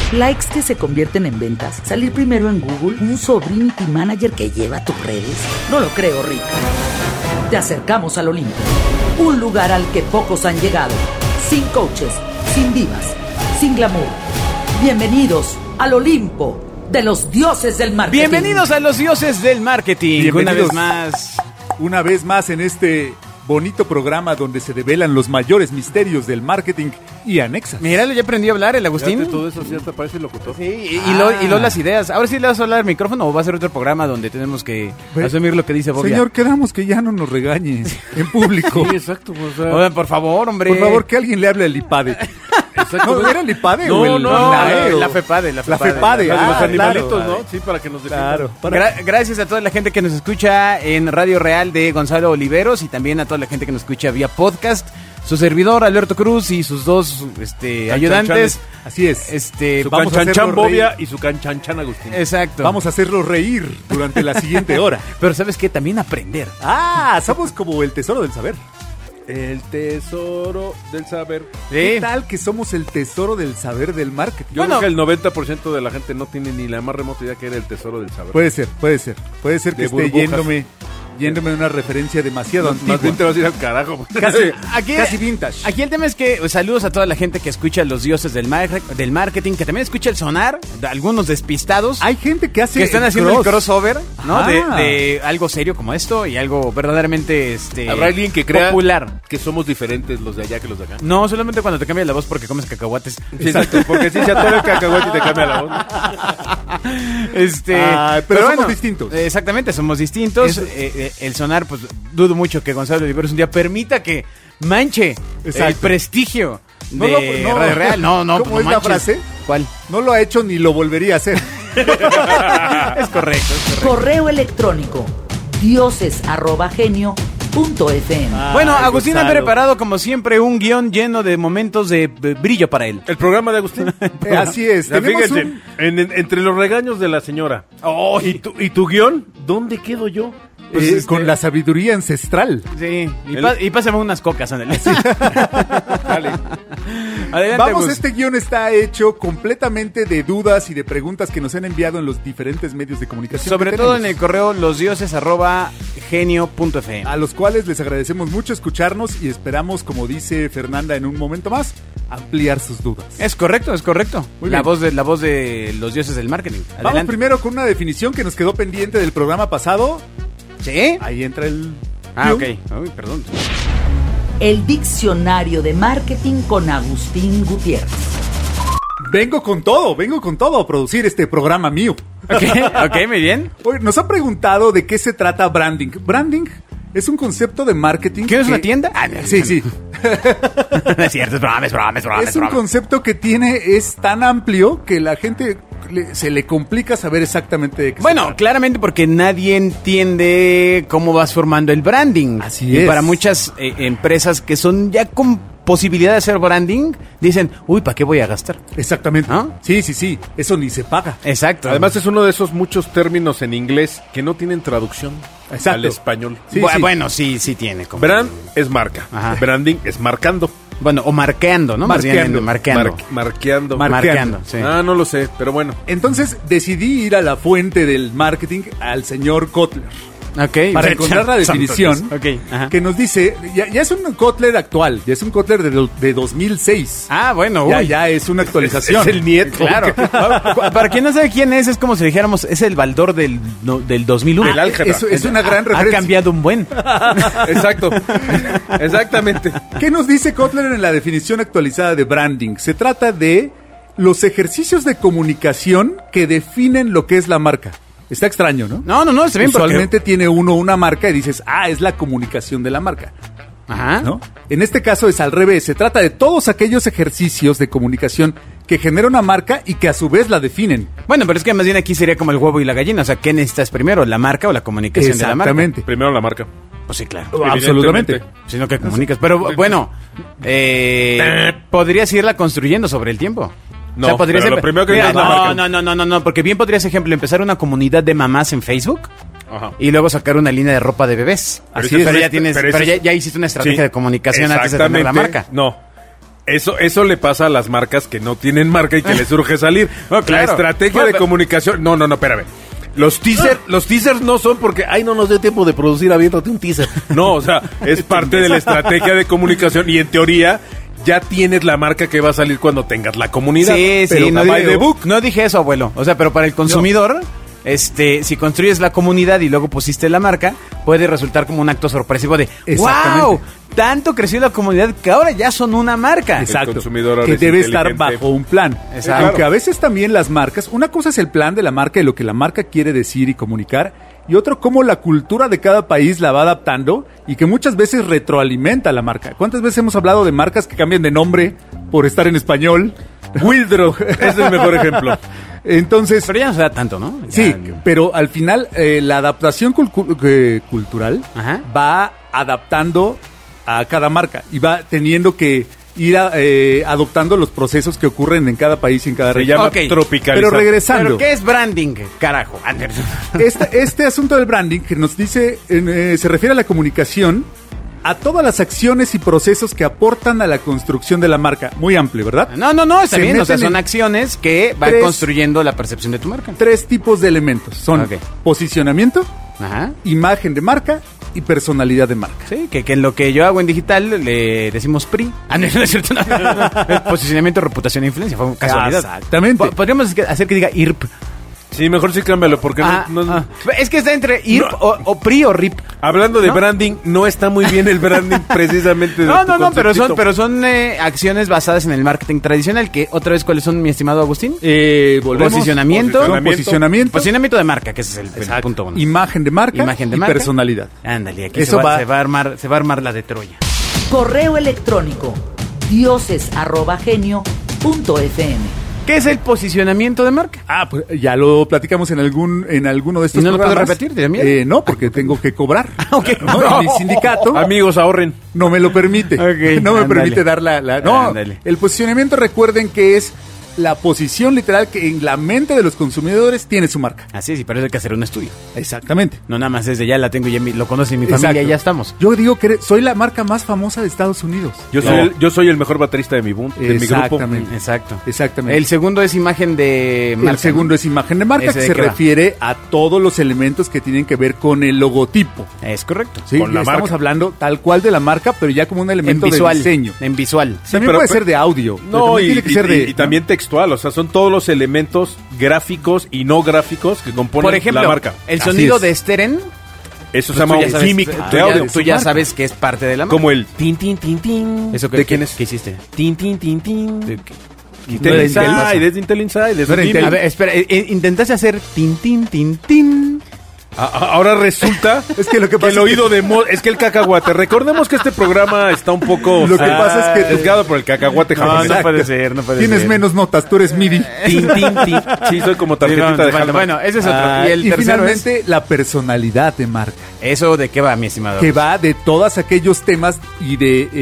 Likes que se convierten en ventas. Salir primero en Google. Un sobrinity manager que lleva tus redes. No lo creo, Rick. Te acercamos al Olimpo. Un lugar al que pocos han llegado. Sin coaches, sin divas, sin glamour. Bienvenidos al Olimpo de los dioses del marketing. Bienvenidos a los dioses del marketing. Bienvenidos Una vez más en este bonito programa donde se develan los mayores misterios del marketing y anexas. Míralo, ya aprendió a hablar el Agustín. Fíjate, todo eso cierto, parece locutor. Sí, y lo las ideas. Ahora sí le vas a hablar al micrófono o va a ser otro programa donde tenemos que asumir lo que dice Bobia. Señor, quedamos que ya no nos regañe en público. Sí, exacto. O sea, oigan, por favor, hombre. Por favor, que alguien le hable al IPADE. Exacto. ¿No era el IPADE No, o el no, INAE? La FEPADE. La FEPADE. los animalitos, claro. ¿no? Sí, para que nos defiendan. Claro. Gracias a toda la gente que nos escucha en Radio Real de Gonzalo Oliveros y también a toda la gente que nos escucha vía podcast. Su servidor, Alberto Cruz, y sus dos ayudantes. Así es. Su vamos a canchanchan hacerlo Bobia reír. y su canchanchan Agustín. Exacto. Vamos a hacerlo reír durante la siguiente hora. Pero ¿sabes qué? También aprender. Somos como el tesoro del saber. El tesoro del saber. ¿Qué tal que somos el tesoro del saber del marketing? Yo creo que el 90% de la gente no tiene ni la más remota idea que era el tesoro del saber. Puede ser. Puede ser que esté burbujas. yéndome a una referencia demasiado antigua. Más bien te vas a ir al carajo. Casi vintage. Aquí el tema es que saludos a toda la gente que escucha los dioses del marketing, que también escucha el sonar, algunos despistados. Hay gente que hace que están haciendo el crossover, ¿no? Ajá. De algo serio como esto y algo verdaderamente ¿Habrá alguien que crea popular. que somos diferentes los de allá que los de acá? No, solamente cuando te cambia la voz porque comes cacahuates. Exacto, porque si se atora el cacahuete y te cambia la voz. pero somos distintos. Exactamente, somos distintos. El sonar, pues dudo mucho que Gonzalo Oliveros un día permita que manche el prestigio de Radio Real. No, ¿Cómo es la frase? ¿Cuál? No lo ha hecho ni lo volvería a hacer. Es correcto. Correo electrónico dioses@genio.fm. Bueno, Agustín ha Gonzalo. preparado como siempre un guión lleno de momentos de brillo para él. El programa de Agustín. Así es. Ya, Tenemos fíjense, entre los regaños de la señora y tu guión, ¿dónde quedo yo? con la sabiduría ancestral. Sí, y pásame unas cocas, ándale. Dale. Adelante, Vamos, Agus. este guión está hecho completamente de dudas y de preguntas que nos han enviado en los diferentes medios de comunicación. Sobre que todo en tenemos, el correo losdioses@genio.fm. a los cuales les agradecemos mucho escucharnos y esperamos, como dice Fernanda en un momento más, ampliar sus dudas. Es correcto. Muy La bien. voz de los dioses del marketing. Vamos Adelante. primero con una definición que nos quedó pendiente del programa pasado. ¿Sí? Ahí entra el... Ok. guión. Uy, perdón. El diccionario de marketing con Agustín Gutiérrez. Vengo con todo a producir este programa mío. Ok, muy bien. Oye, nos han preguntado de qué se trata branding. Branding es un concepto de marketing. ¿Qué es una que- tienda? Sí. No es cierto, es broma. Es un concepto que es tan amplio que la gente se le complica saber exactamente de qué se Bueno, trata. claramente porque nadie entiende cómo vas formando el branding. Así y es. para muchas empresas que son ya con posibilidad de hacer branding, dicen, uy, ¿para qué voy a gastar? Exactamente. ¿No? Sí. Eso ni se paga. Exacto. Además es uno de esos muchos términos en inglés que no tienen traducción Exacto. al español. Sí, sí. Bueno, sí tiene. Como... Brand es marca. Ajá. Branding es marcando. Bueno, o marqueando, ¿no? Más bien, Marqueando. marqueando. Marqueando. Sí. Ah, no lo sé, pero bueno. Entonces decidí ir a la fuente del marketing, al señor Kotler, Ok. para encontrar la definición Ok, ajá. que nos dice, ya es un Kotler actual, ya es un Kotler de 2006. Ah, bueno, uy. Ya es una actualización. Es el nieto. Claro. Para quien no sabe quién es como si dijéramos, es el Baldor del 2001. Del álgebra. Es una gran Ha referencia. cambiado un buen. Exacto. Exactamente. ¿Qué nos dice Kotler en la definición actualizada de branding? Se trata de los ejercicios de comunicación que definen lo que es la marca. Está extraño, ¿no? No, está bien. Usualmente tiene uno una marca y dices, es la comunicación de la marca, Ajá. ¿no? En este caso es al revés. Se trata de todos aquellos ejercicios de comunicación que genera una marca y que a su vez la definen. Bueno, pero es que más bien aquí sería como el huevo y la gallina. O sea, ¿qué necesitas primero? ¿La marca o la comunicación de la marca? Exactamente. Primero la marca. Pues sí, claro. Absolutamente. Sino que comunicas. Pero bueno, podrías irla construyendo sobre el tiempo. No, pero lo primero que Mira, necesitas es la marca. no, porque bien podrías, ejemplo, empezar una comunidad de mamás en Facebook Ajá. y luego sacar una línea de ropa de bebés. Pero Así eso pero es- ya tienes, pero eso pero es- ya hiciste una estrategia Sí, de comunicación antes de tener la exactamente. marca. No. Eso le pasa a las marcas que no tienen marca y que les urge salir. No, claro. La estrategia Bueno, de comunicación... No, espérame. Los teasers no son porque, no nos dio tiempo de producir, aviéntate un teaser. No, o sea, es parte de la estrategia de comunicación y en teoría ya tienes la marca que va a salir cuando tengas la comunidad. Sí, pero no, by the book. no dije eso, abuelo. O sea, pero para el consumidor, si construyes la comunidad y luego pusiste la marca, puede resultar como un acto sorpresivo de Exactamente. ¡wow! Tanto creció la comunidad que ahora ya son una marca. Exacto. consumidor ahora Que es debe estar inteligente. bajo un plan. Exacto. Aunque a veces también las marcas, una cosa es el plan de la marca y lo que la marca quiere decir y comunicar, y otro cómo la cultura de cada país la va adaptando y que muchas veces retroalimenta a la marca. ¿Cuántas veces hemos hablado de marcas que cambian de nombre por estar en español? Wildro es el mejor ejemplo. Entonces, Pero ya no se da tanto, ¿no? Ya- sí, pero al final la adaptación cultural Ajá. va adaptando a cada marca y va teniendo que ir adoptando los procesos que ocurren en cada país y en cada Se región. llama Ok, tropicalizar. Pero regresando, ¿Pero qué es branding, carajo? este asunto del branding que nos dice, se refiere a la comunicación, a todas las acciones y procesos que aportan a la construcción de la marca. Muy amplio, ¿verdad? No, está Se bien. O sea, meten son en acciones que van tres- construyendo la percepción de tu marca. 3 tipos de elementos. Son Ok. posicionamiento, Ajá. imagen de marca y personalidad de marca. Sí, que en lo que yo hago en digital le decimos PRI. No es cierto. No. Posicionamiento, reputación e influencia. Fue casualidad. Exactamente. Podríamos hacer que diga IRP. Sí, mejor sí cámbialo porque Es que está entre IRP o PRI o RIP. hablando de ¿No? branding, no está muy bien el branding precisamente. de tu conceptito. pero son acciones basadas en el marketing tradicional. Que otra vez, ¿cuáles son, mi estimado Agustín? Volvemos. Posicionamiento. Posicionamiento, de marca, que ese es el Exacto. punto uno. Imagen de marca, Imagen de y marca. personalidad. Ándale, aquí Eso va- se va a armar la de Troya. Correo electrónico dioses@genio.fm. ¿Qué es el posicionamiento de marca? Pues ya lo platicamos en alguno de estos ¿Y no lo programas. puedes repetir? ¿Te da miedo? No, porque tengo que cobrar. Ok. ¿No? Y mi sindicato Amigos, ahorren. no me lo permite. Ok, No me ándale. permite dar No, Ándale. el posicionamiento, recuerden que es la posición literal que en la mente de los consumidores tiene su marca. Así es, y para eso hay que hacer un estudio. Exactamente. No nada más desde ya la tengo, lo conoce mi familia Exacto. y ya estamos. Yo digo que soy la marca más famosa de Estados Unidos. Yo soy el mejor baterista de mi grupo. Exactamente. Exacto. Exactamente. El segundo es imagen de marca. El segundo es imagen de marca, ¿Ese que de se qué va? refiere a todos los elementos que tienen que ver con el logotipo. Es correcto. Sí, Con la estamos marca. hablando tal cual de la marca, pero ya como un En elemento visual. de diseño. En visual. También pero- puede ser de audio. pero No, también y, tiene que ser de y también textual, o sea, son todos los elementos gráficos y no gráficos que componen Por ejemplo, la marca. el Así sonido es. de Steren. Eso se Pues llama tú ya un sabes- gimmick tú de ya- audio. Tú ya marca. sabes que es parte de la marca. Como el tin, tin, tin, tin. ¿Eso ¿De quién es? ¿Qué hiciste? Tin, tin, tin, tin. ¿Qué? Intel No era Inside, Intel. es de Intel Inside. Es No era un Intel. gimmick. A ver, espera, intentaste hacer tin, tin, tin, tin. Ahora resulta Es que lo que pasa el es oído de es que el cacahuate. Recordemos que este programa está un poco Lo que pasa es que- sesgado por el cacahuate japonés. No puede ser, no puede Tienes ser. menos notas, tú eres MIDI. Tin, tin, tin. Sí, soy como tarjetita de bueno, Hallmark. bueno, ese es otro. Y el y tercero finalmente la personalidad de marca, ¿Eso de qué va, mi estimado? que va de todos aquellos temas y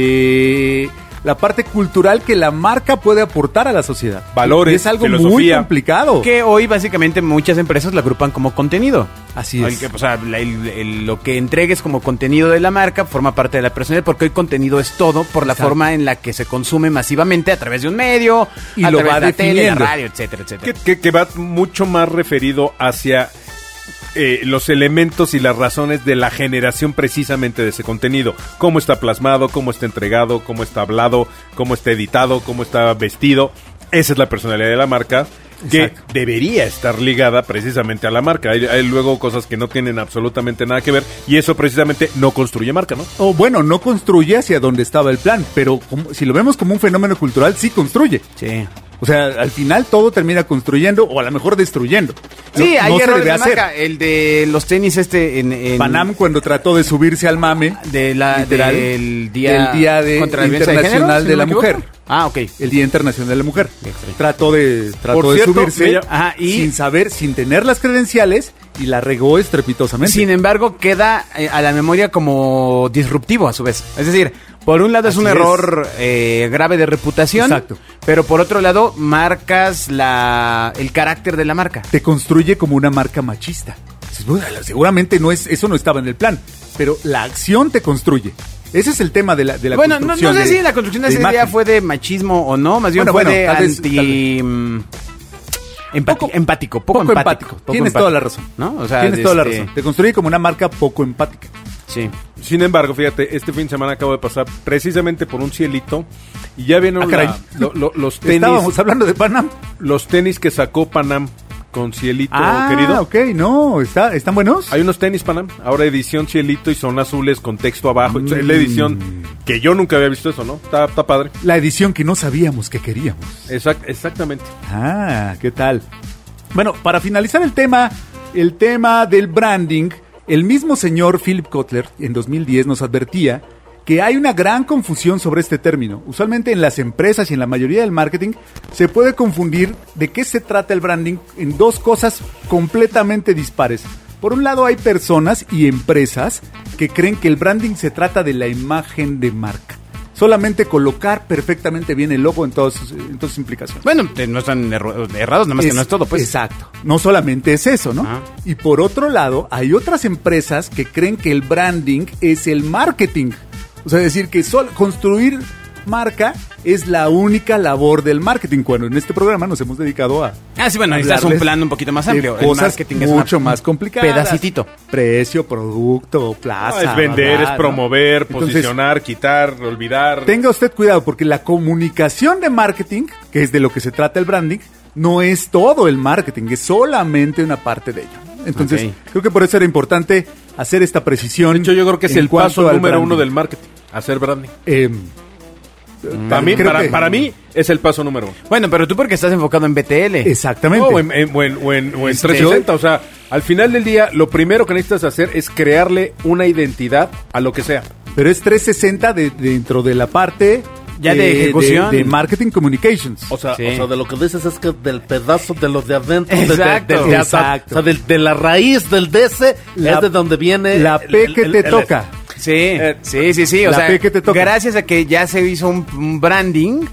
de la parte cultural que la marca puede aportar a la sociedad. Valores, Y es algo muy filosofía. complicado. Que hoy básicamente muchas empresas la agrupan como contenido. Así es. O sea, lo que entregues como contenido de la marca forma parte de la personalidad, porque hoy contenido es todo por la Exacto. forma en la que se consume masivamente a través de un medio, Y a lo través va de la tele, la definiendo. radio, etcétera, etcétera. Que va mucho más referido hacia los elementos y las razones de la generación precisamente de ese contenido. Cómo está plasmado, cómo está entregado, cómo está hablado, cómo está editado, cómo está vestido. Esa es la personalidad de la marca, que Exacto. debería estar ligada precisamente a la marca. Hay luego cosas que no tienen absolutamente nada que ver y eso precisamente no construye marca, ¿no? O bueno, no construye hacia donde estaba el plan, pero si lo vemos como un fenómeno cultural, sí construye. Sí. O sea, al final todo termina construyendo o a lo mejor destruyendo. Sí, No- hay no se errores debe de hacer. marca. El de los tenis en Panam cuando trató de subirse al mame, literal, del Día contra la violencia de Internacional género, de si la no me Mujer. equivoco. Ah, ok. el Día Internacional de la Mujer. Qué extraño. Trató de Por cierto, subirse Ajá, y- sin saber, sin tener las credenciales y la regó estrepitosamente. Sin embargo, queda a la memoria como disruptivo a su vez. Es decir, por un lado es un Así es. error grave de reputación, Exacto. pero por otro lado marcas el carácter de la marca. Te construye como una marca machista. Dices, "Bueno, seguramente eso no estaba en el plan, pero la acción te construye. Ese es el tema de la Bueno, no construcción. sé si la construcción de esa idea imagen. fue de machismo o no, más bien Bueno, fue de tal vez, empático, Poco empático. Tienes toda la razón. ¿No? O sea, Tienes toda la razón. Te construye como una marca poco empática. Sí. Sin embargo, fíjate, este fin de semana acabo de pasar precisamente por un cielito y ya vieron caray. los tenis. Estábamos hablando de Panam. Los tenis que sacó Panam con cielito, Ah, querido. ok, no, ¿están buenos? Hay unos tenis Panam, ahora edición cielito y son azules con texto abajo. Es la edición que yo nunca había visto eso, ¿no? Está padre. La edición que no sabíamos que queríamos. Exactamente. Ah, ¿qué tal? Bueno, para finalizar el tema del branding, el mismo señor Philip Kotler en 2010 nos advertía que hay una gran confusión sobre este término. Usualmente en las empresas y en la mayoría del marketing se puede confundir de qué se trata el branding en dos cosas completamente dispares. Por un lado hay personas y empresas que creen que el branding se trata de la imagen de marca. Solamente colocar perfectamente bien el logo en todas sus implicaciones. Bueno, no están errados, nada más que no es todo, pues. Exacto. No solamente es eso, ¿no? Ah. Y por otro lado, hay otras empresas que creen que el branding es el marketing. O sea, decir que construir marca es la única labor del marketing, cuando en este programa nos hemos dedicado a... Sí, bueno, necesitas un plan un poquito más amplio. El Cosas marketing mucho es más complicadas. pedacitito. Precio, producto, plaza. Es vender, ¿verdad? es promover, Entonces, posicionar, quitar, olvidar. tenga usted cuidado, porque la comunicación de marketing, que es de lo que se trata el branding, no es todo el marketing, es solamente una parte de ello. Entonces, Ok. creo que por eso era importante hacer esta precisión. De hecho, yo creo que es en el cuanto paso al número branding. uno del marketing, hacer branding. Creo que- Para mí es el paso número uno. Bueno, pero tú porque estás enfocado en BTL. Exactamente. O en 360, o sea, al final del día, lo primero que necesitas hacer es crearle una identidad a lo que sea. Pero es 360 dentro de la parte Ya de ejecución. de marketing communications. O sea, Sí. de lo que dices es que del pedazo de los de adentro, Exacto. Exacto. o sea, de la raíz del DC es de donde viene la P que te toca. Sí, sí. O la sea, P que te toca. gracias a que ya se hizo un branding,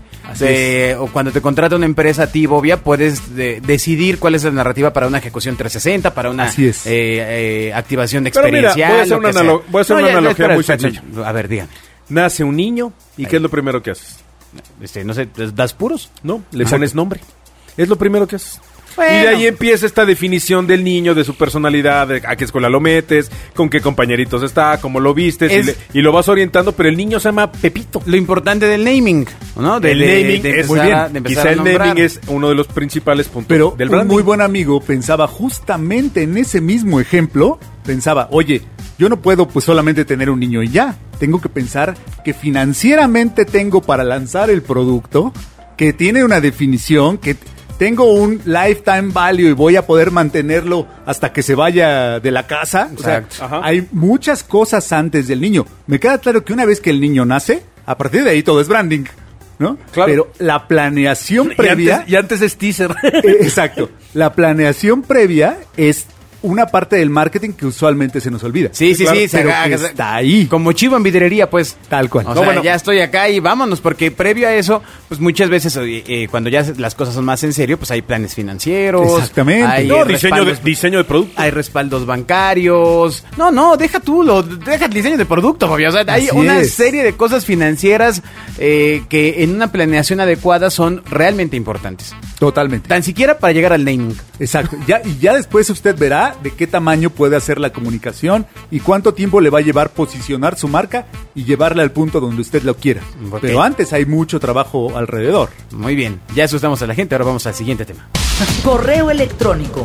o cuando te contrata una empresa a ti, Bobia, puedes decidir cuál es la narrativa para una ejecución 360, para una Así es. activación Pero mira, experiencial. voy a hacer lo que una sea. voy a hacer una analogía espera, muy espera, sencilla. A ver, dígame. Nace un niño y ¿qué es lo primero que haces? No sé, ¿das puros? No, le pones nombre. Es lo primero que haces. Bueno. Y de ahí empieza esta definición del niño, de su personalidad, de a qué escuela lo metes, con qué compañeritos está, cómo lo vistes, y lo vas orientando, pero el niño se llama Pepito. Lo importante del naming, ¿no? El naming de es muy empezar bien. de empezar Quizá a el nombrar. naming es uno de los principales puntos Pero del un branding. muy buen amigo pensaba justamente en ese mismo ejemplo, pensaba, oye, yo no puedo pues solamente tener un niño y ya, tengo que pensar que financieramente tengo para lanzar el producto, que tiene una definición, que tengo un lifetime value y voy a poder mantenerlo hasta que se vaya de la casa. O sea, Exacto. Ajá. hay muchas cosas antes del niño. Me queda claro que una vez que el niño nace, a partir de ahí todo es branding, ¿no? Claro. Pero la planeación Y previa... antes es teaser. Exacto. La planeación previa es una parte del marketing que usualmente se nos olvida. Sí, claro, pero que está ahí. Como chivo en vidrería, pues. Tal cual. O No, sea, bueno. ya estoy acá y vámonos, porque previo a eso, pues muchas veces cuando ya las cosas son más en serio, pues hay planes financieros. Exactamente. Hay No, diseño respaldos- diseño de producto. Hay respaldos bancarios. No, deja el diseño de producto, Bobby. O sea, hay Así una es. serie de cosas financieras que en una planeación adecuada son realmente importantes. Totalmente. Tan siquiera para llegar al naming. Exacto. Ya después usted verá de qué tamaño puede hacer la comunicación y cuánto tiempo le va a llevar posicionar su marca y llevarla al punto donde usted lo quiera. Ok. Pero antes hay mucho trabajo alrededor. Muy bien, ya asustamos a la gente, ahora vamos al siguiente tema. Correo electrónico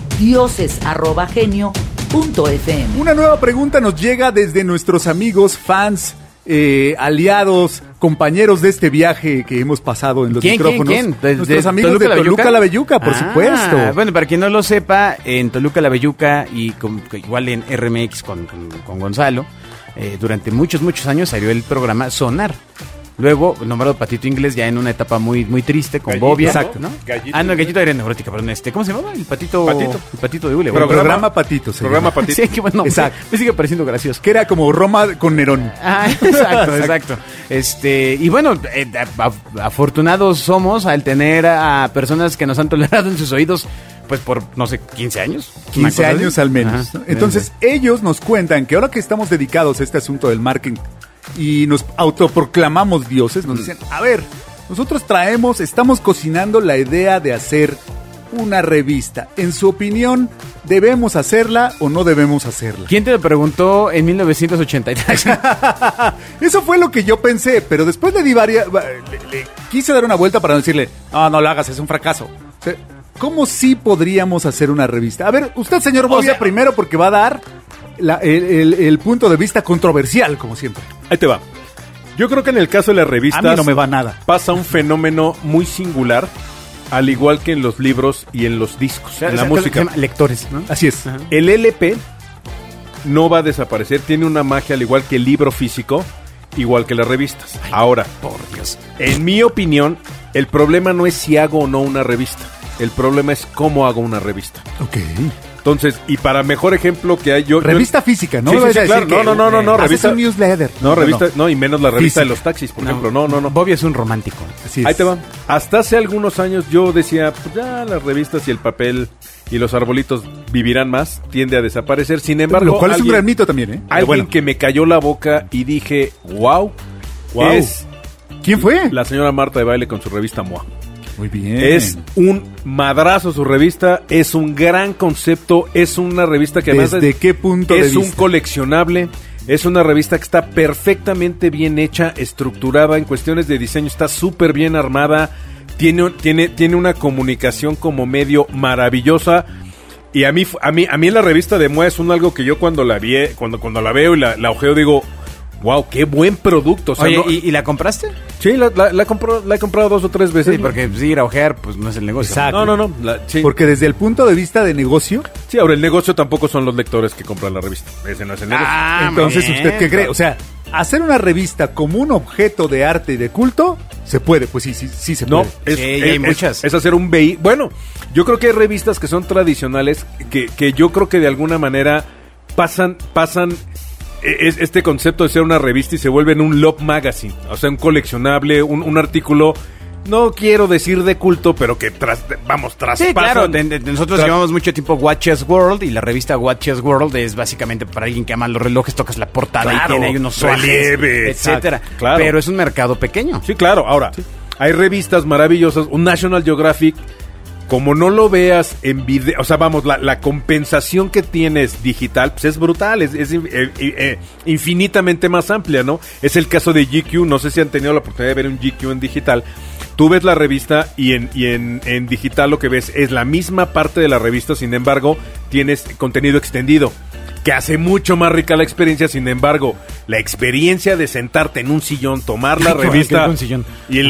dioses@genio.fm. Una nueva pregunta nos llega desde nuestros amigos, fans, aliados, compañeros de este viaje que hemos pasado en los micrófonos. ¿Quién? Nuestros amigos de Toluca la Belluca, por supuesto. Bueno, para quien no lo sepa, en Toluca la Belluca y igual en RMX con Gonzalo, durante muchos años salió el programa Sonar. Luego, nombrado Patito Inglés, ya en una etapa muy triste con Gallito, Bobia. exacto. ¿no? Gallito. No, el Gallito era neurótica, perdón. ¿Cómo se llamaba? El Patito. Patito. El Patito de Hule. Programa Patito. se Programa llama. Patito. Sí, qué bueno. Exacto. Me sigue pareciendo gracioso. Que era como Roma con Nerón. Exacto. Y bueno, afortunados somos al tener a personas que nos han tolerado en sus oídos, pues por, no sé, 15 años. Una 15 cosa años así. al menos. Ajá. ¿no? Entonces, ellos nos cuentan que ahora que estamos dedicados a este asunto del marketing y nos autoproclamamos dioses, nos decían, a ver, nosotros estamos cocinando la idea de hacer una revista. En su opinión, ¿debemos hacerla o no debemos hacerla? ¿Quién te lo preguntó en 1983? Eso fue lo que yo pensé, pero después le quise dar una vuelta para decirle, no lo hagas, es un fracaso. O sea, ¿cómo sí podríamos hacer una revista? A ver, usted, señor Bobia, primero, porque va a dar el punto de vista controversial, como siempre. Ahí te va. Yo creo que en el caso de las revistas A mí no me va nada. pasa un fenómeno muy singular, al igual que en los libros y en los discos, en la música. Lectores, ¿no? Así es. Ajá. El LP no va a desaparecer, tiene una magia al igual que el libro físico, igual que las revistas. Ahora, Por Dios. en mi opinión, el problema no es si hago o no una revista, el problema es cómo hago una revista. Ok. Entonces, y para mejor ejemplo que hay Revista física, ¿no? Sí, me sí, vayas sí, a decir claro. que, No, haces revista. un newsletter. No, revista, no, y menos la revista Física. de los taxis, por ejemplo. No. Bobby es un romántico. Así es. Ahí te va. Hasta hace algunos años yo decía, pues ya las revistas y el papel y los arbolitos vivirán más, tiende a desaparecer. Sin embargo, Lo cual es un gran mito también, ¿eh? Pero alguien bueno. que me cayó la boca y dije, wow, Wow. es ¿Quién fue? la señora Marta de Baile con su revista MOA. Muy bien. Es un madrazo su revista, es un gran concepto, es una revista que además ¿Desde qué punto de es un vista? coleccionable, es una revista que está perfectamente bien hecha, estructurada en cuestiones de diseño, está súper bien armada, tiene una comunicación como medio maravillosa. Y a mí en la revista de MOA es algo que yo cuando la vi, cuando la veo y la ojeo digo, wow, qué buen producto. O sea, Oye, no- ¿y la compraste? sí, la he comprado 2 o 3 veces. Sí, porque pues, ir a ojear, pues no es el negocio. Exacto. No. Sí. Porque desde el punto de vista de negocio, Sí, ahora el negocio tampoco son los lectores que compran la revista. Ese no es el negocio. entonces, muy ¿usted bien. qué cree? O sea, hacer una revista como un objeto de arte y de culto, se puede, pues sí se No, puede. Sí, y hay muchas. Es hacer un vehículo. Bueno, yo creo que hay revistas que son tradicionales que yo creo que de alguna manera pasan este concepto de ser una revista y se vuelven un love magazine, o sea, un coleccionable, un artículo, no quiero decir de culto, pero que traspasan. Sí, claro, nosotros llevamos mucho tiempo Watches World y la revista Watches World es básicamente para alguien que ama los relojes, tocas la portada Claro, y tiene ahí unos swatches, relieve, etcétera. exacto, claro. Pero es un mercado pequeño. Sí, claro. Ahora, hay revistas maravillosas, un National Geographic, como no lo veas en video, o sea, vamos, la compensación que tienes digital, pues es brutal, es infinitamente más amplia, ¿no? Es el caso de GQ, no sé si han tenido la oportunidad de ver un GQ en digital. Tú ves la revista y en digital lo que ves es la misma parte de la revista, sin embargo, tienes contenido extendido, que hace mucho más rica la experiencia. Sin embargo, la experiencia de sentarte en un sillón, tomar la Ay, qué revista bueno, un sillón.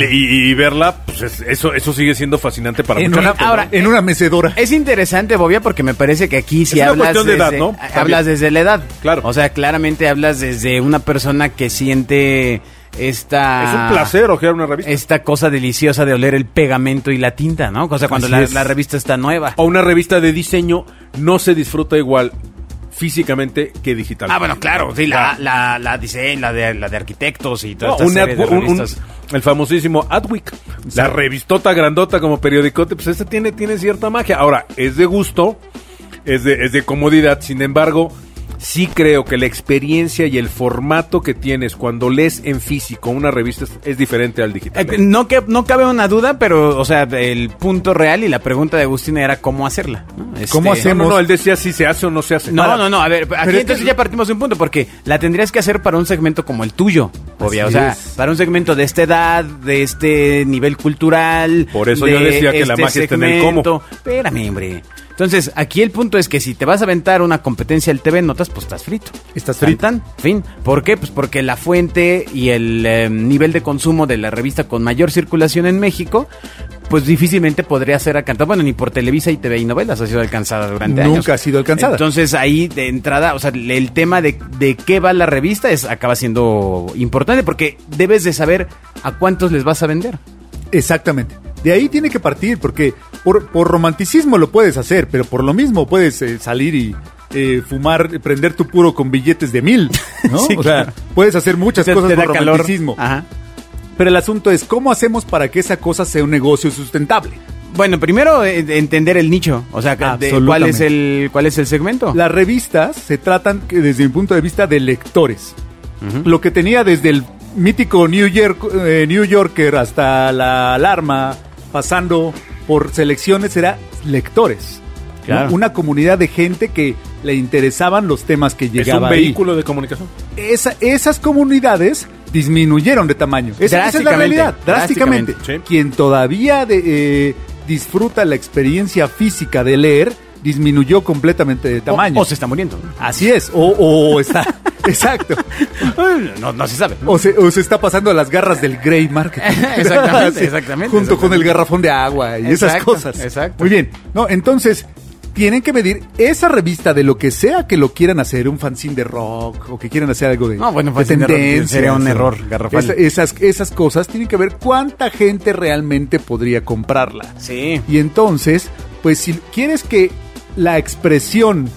y verla, pues eso sigue siendo fascinante para En mucha una, gente, ahora, en una mecedora. Es interesante, Bobia, porque me parece que aquí sí Es una hablas cuestión de edad, desde, ¿no? hablas desde la edad. Claro. O sea, claramente hablas desde una persona que siente esta... Es un placer ojear una revista. Esta cosa deliciosa de oler el pegamento y la tinta, ¿no? O sea, cuando Así es. la revista está nueva. O una revista de diseño no se disfruta igual físicamente que digital. Ah, bueno, claro, sí, la diseño, la de arquitectos y toda esta serie de revistas. El famosísimo Adweek, la revistota grandota como periodicote, pues esta tiene cierta magia. Ahora, es de gusto, es de comodidad, sin embargo, sí creo que la experiencia y el formato que tienes cuando lees en físico una revista es diferente al digital. No cabe una duda, pero, o sea, el punto real y la pregunta de Agustín era cómo hacerla, ¿no? ¿Cómo hacemos? No, él decía si se hace o no se hace. No, a ver, aquí es entonces que- ya partimos de un punto, porque la tendrías que hacer para un segmento como el tuyo, obvio, o Así sea, es. para un segmento de esta edad, de este nivel cultural. Por eso de yo decía que la magia está en el cómo. segmento. Espérame, hombre. Entonces, aquí el punto es que si te vas a aventar una competencia del TV Notas, pues estás frito. Estás frito. Tan, fin. ¿Por qué? Pues porque la fuente y el nivel de consumo de la revista con mayor circulación en México, pues difícilmente podría ser alcanzada. Bueno, ni por Televisa y TV y novelas ha sido alcanzada durante años. Nunca ha sido alcanzada. Entonces ahí de entrada, o sea, el tema de qué va la revista acaba siendo importante porque debes de saber a cuántos les vas a vender. Exactamente. De ahí tiene que partir, porque por romanticismo lo puedes hacer, pero por lo mismo puedes salir y fumar, prender tu puro con billetes de 1,000, ¿no? Sí, o sea, claro. puedes hacer muchas cosas Te da por calor. romanticismo. Ajá. Pero el asunto es, ¿cómo hacemos para que esa cosa sea un negocio sustentable? Bueno, primero entender el nicho, o sea, Absolutamente. cuál es el segmento. Las revistas se tratan, desde mi punto de vista, de lectores. lo que tenía desde el mítico New Yorker hasta la Alarma, pasando por selecciones, era lectores. Claro. ¿No? Una comunidad de gente que le interesaban los temas que Es llegaba un ahí. vehículo de comunicación. Esas comunidades disminuyeron de tamaño. Esa es la realidad, drásticamente. Sí. Quien todavía disfruta la experiencia física de leer, disminuyó completamente de tamaño. O se está muriendo. ¿no? Así es, o está, exacto. No se sabe. ¿no? O se está pasando a las garras del grey marketing. Exactamente, Sí, exactamente. Junto con el garrafón de agua y esas Exacto, cosas. exacto. Muy bien. No, entonces, tienen que medir esa revista de lo que sea que lo quieran hacer, un fanzine de rock, o que quieran hacer algo de, No, bueno, de fanzine de rock tendencias, sería un o- error garrafal. Esas cosas tienen que ver cuánta gente realmente podría comprarla. Sí. Y entonces, pues si quieres que la expresión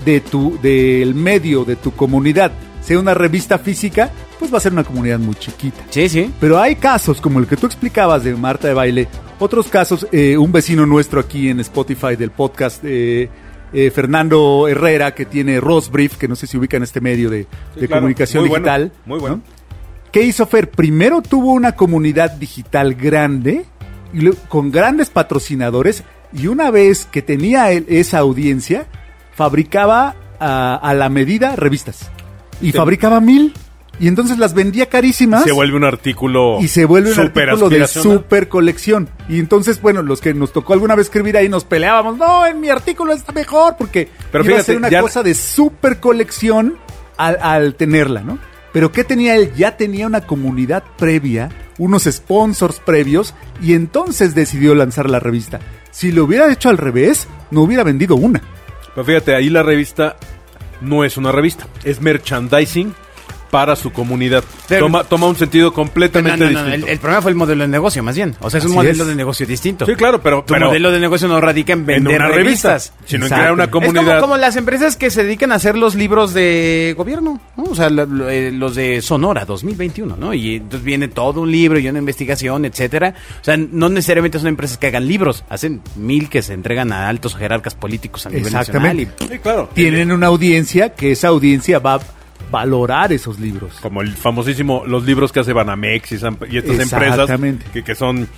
del medio, de tu comunidad, sea una revista física, pues va a ser una comunidad muy chiquita. Sí, sí. Pero hay casos como el que tú explicabas de Marta de Baile, otros casos, un vecino nuestro aquí en Spotify del podcast, Fernando Herrera, que tiene Rosbrief, que no sé si ubican este medio de claro. comunicación Muy bueno, digital. muy bueno. ¿no? ¿Qué hizo Fer? Primero tuvo una comunidad digital grande, con grandes patrocinadores, y una vez que tenía esa audiencia, fabricaba a la medida revistas. Y fabricaba 1000, y entonces las vendía carísimas. Se vuelve un artículo Y se vuelve un súper artículo de aspiracional. super colección. Y entonces, bueno, los que nos tocó alguna vez escribir ahí nos peleábamos. No, en mi artículo está mejor, porque Pero iba a fíjate, ser una ya- cosa de super colección al tenerla, ¿no? Pero ¿qué tenía él? Ya tenía una comunidad previa, unos sponsors previos, y entonces decidió lanzar la revista. Si lo hubiera hecho al revés, no hubiera vendido una. Pero fíjate, ahí la revista no es una revista, es merchandising para su comunidad. Pero- Toma un sentido completamente No, distinto. el problema fue el modelo de negocio, más bien. O sea, es un Así modelo es. de negocio distinto. Sí, claro, pero Tu modelo de negocio no radica en en vender una revista, revistas. sino en Exacto. crear una Es comunidad. Es como las empresas que se dedican a hacer los libros de gobierno, ¿no? O sea, los de Sonora 2021, ¿no? Y entonces viene todo un libro y una investigación, etcétera. O sea, no necesariamente son empresas que hagan libros, hacen 1000 que se entregan a altos jerarcas políticos a nivel nacional. Exactamente. Sí, claro. Tienen una audiencia que esa audiencia va a valorar esos libros. Como el famosísimo, los libros que hace Banamex y estas Exactamente. empresas que son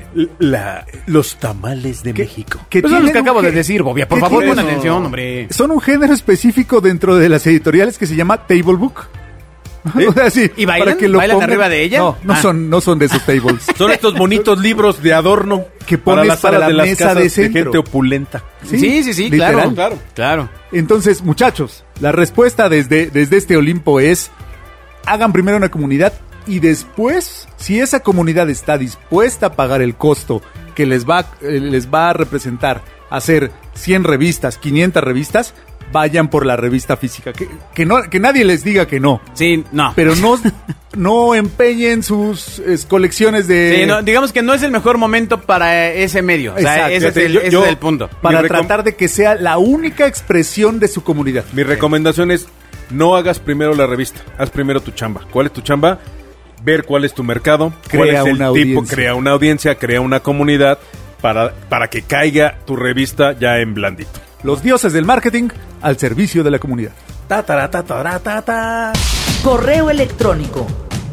los tamales de México. Que Pues son los tienen que un acabo de ge- decir, Bobia. Por que favor, tienen- pon atención, hombre. Son un género específico dentro de las editoriales que se llama Table Book. O sea, sí, ¿Y bailan? para que lo ¿Bailan pongan- arriba de ella? No, Ah. no son de esos tables. Son estos bonitos libros de adorno Que para pones las para salas la de las mesa casas de centro. gente opulenta. Sí, literal. claro. Entonces, muchachos, la respuesta desde este Olimpo es: hagan primero una comunidad y después, si esa comunidad está dispuesta a pagar el costo que les va a representar hacer 100 revistas, 500 revistas, vayan por la revista física. Que nadie les diga que no. Sí, no. Pero no empeñen sus colecciones de... Sí, no, digamos que no es el mejor momento para ese medio. O sea, Exacto. ese es Fíjate, ese yo- es el punto. para mi tratar de que sea la única expresión de su comunidad. Mi recomendación es, no hagas primero la revista, haz primero tu chamba. ¿Cuál es tu chamba? Ver cuál es tu mercado, cuál Crea es el una tipo, audiencia. crea una audiencia, crea una comunidad para que caiga tu revista ya en blandito. Los dioses del marketing al servicio de la comunidad. Correo electrónico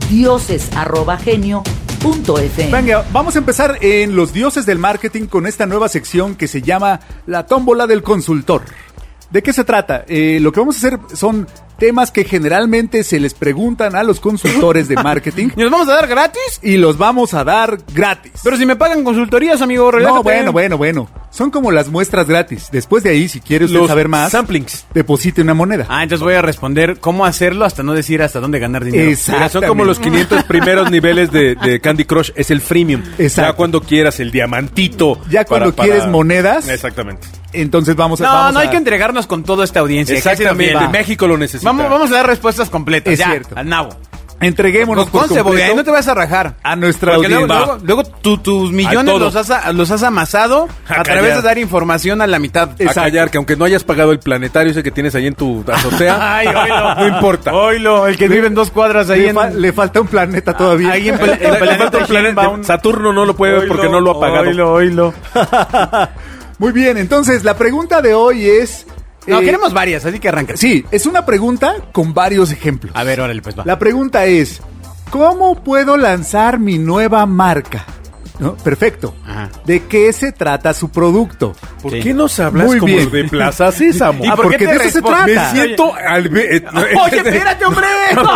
dioses@genio.fm. Venga, vamos a empezar en los dioses del marketing con esta nueva sección que se llama la tómbola del consultor. ¿De qué se trata? Lo que vamos a hacer son temas que generalmente se les preguntan a los consultores de marketing ¿Y nos vamos a dar gratis? y los vamos a dar gratis. Pero si me pagan consultorías, amigo, No, relájate. bueno. Son como las muestras gratis. Después de ahí, si quiere usted Los saber más, samplings. deposite una moneda. Ah, entonces voy a responder cómo hacerlo hasta no decir hasta dónde ganar dinero. Exacto. Son como los 500 primeros niveles de Candy Crush, es el freemium. Exacto. Ya cuando quieras el diamantito. Ya cuando quieres monedas. Exactamente. Entonces vamos No, a... hay que entregarnos con toda esta audiencia. Exactamente. Va. México lo necesita. Vamos a dar respuestas completas. Es ya, cierto. al nabo. Entreguémonos por Con cebolla, completo ahí no te vas a rajar. a nuestra Porque audiencia. luego tus millones todos. los has amasado a través callar. de dar información a la mitad. A callar, que aunque no hayas pagado el planetario ese que tienes ahí en tu azotea, Ay, oílo. no importa. Oílo, el que vive en 2 cuadras ahí Le falta un planeta todavía. Ahí en Le falta un planeta. Sheinbaum. Saturno no lo puede ver porque no lo ha pagado. Oílo. Muy bien, entonces la pregunta de hoy es: No, queremos varias, así que arranca. Sí, es una pregunta con varios ejemplos. A ver, órale, pues va. La pregunta es, ¿cómo puedo lanzar mi nueva marca? ¿No? Perfecto. Ajá. ¿De qué se trata su producto? ¿Por Sí. qué nos hablas Muy como bien. de Plaza Sésamo? ¿Y ¿por por qué qué te de eso se respondo? trata? Me siento ¡Oye, espérate, hombre!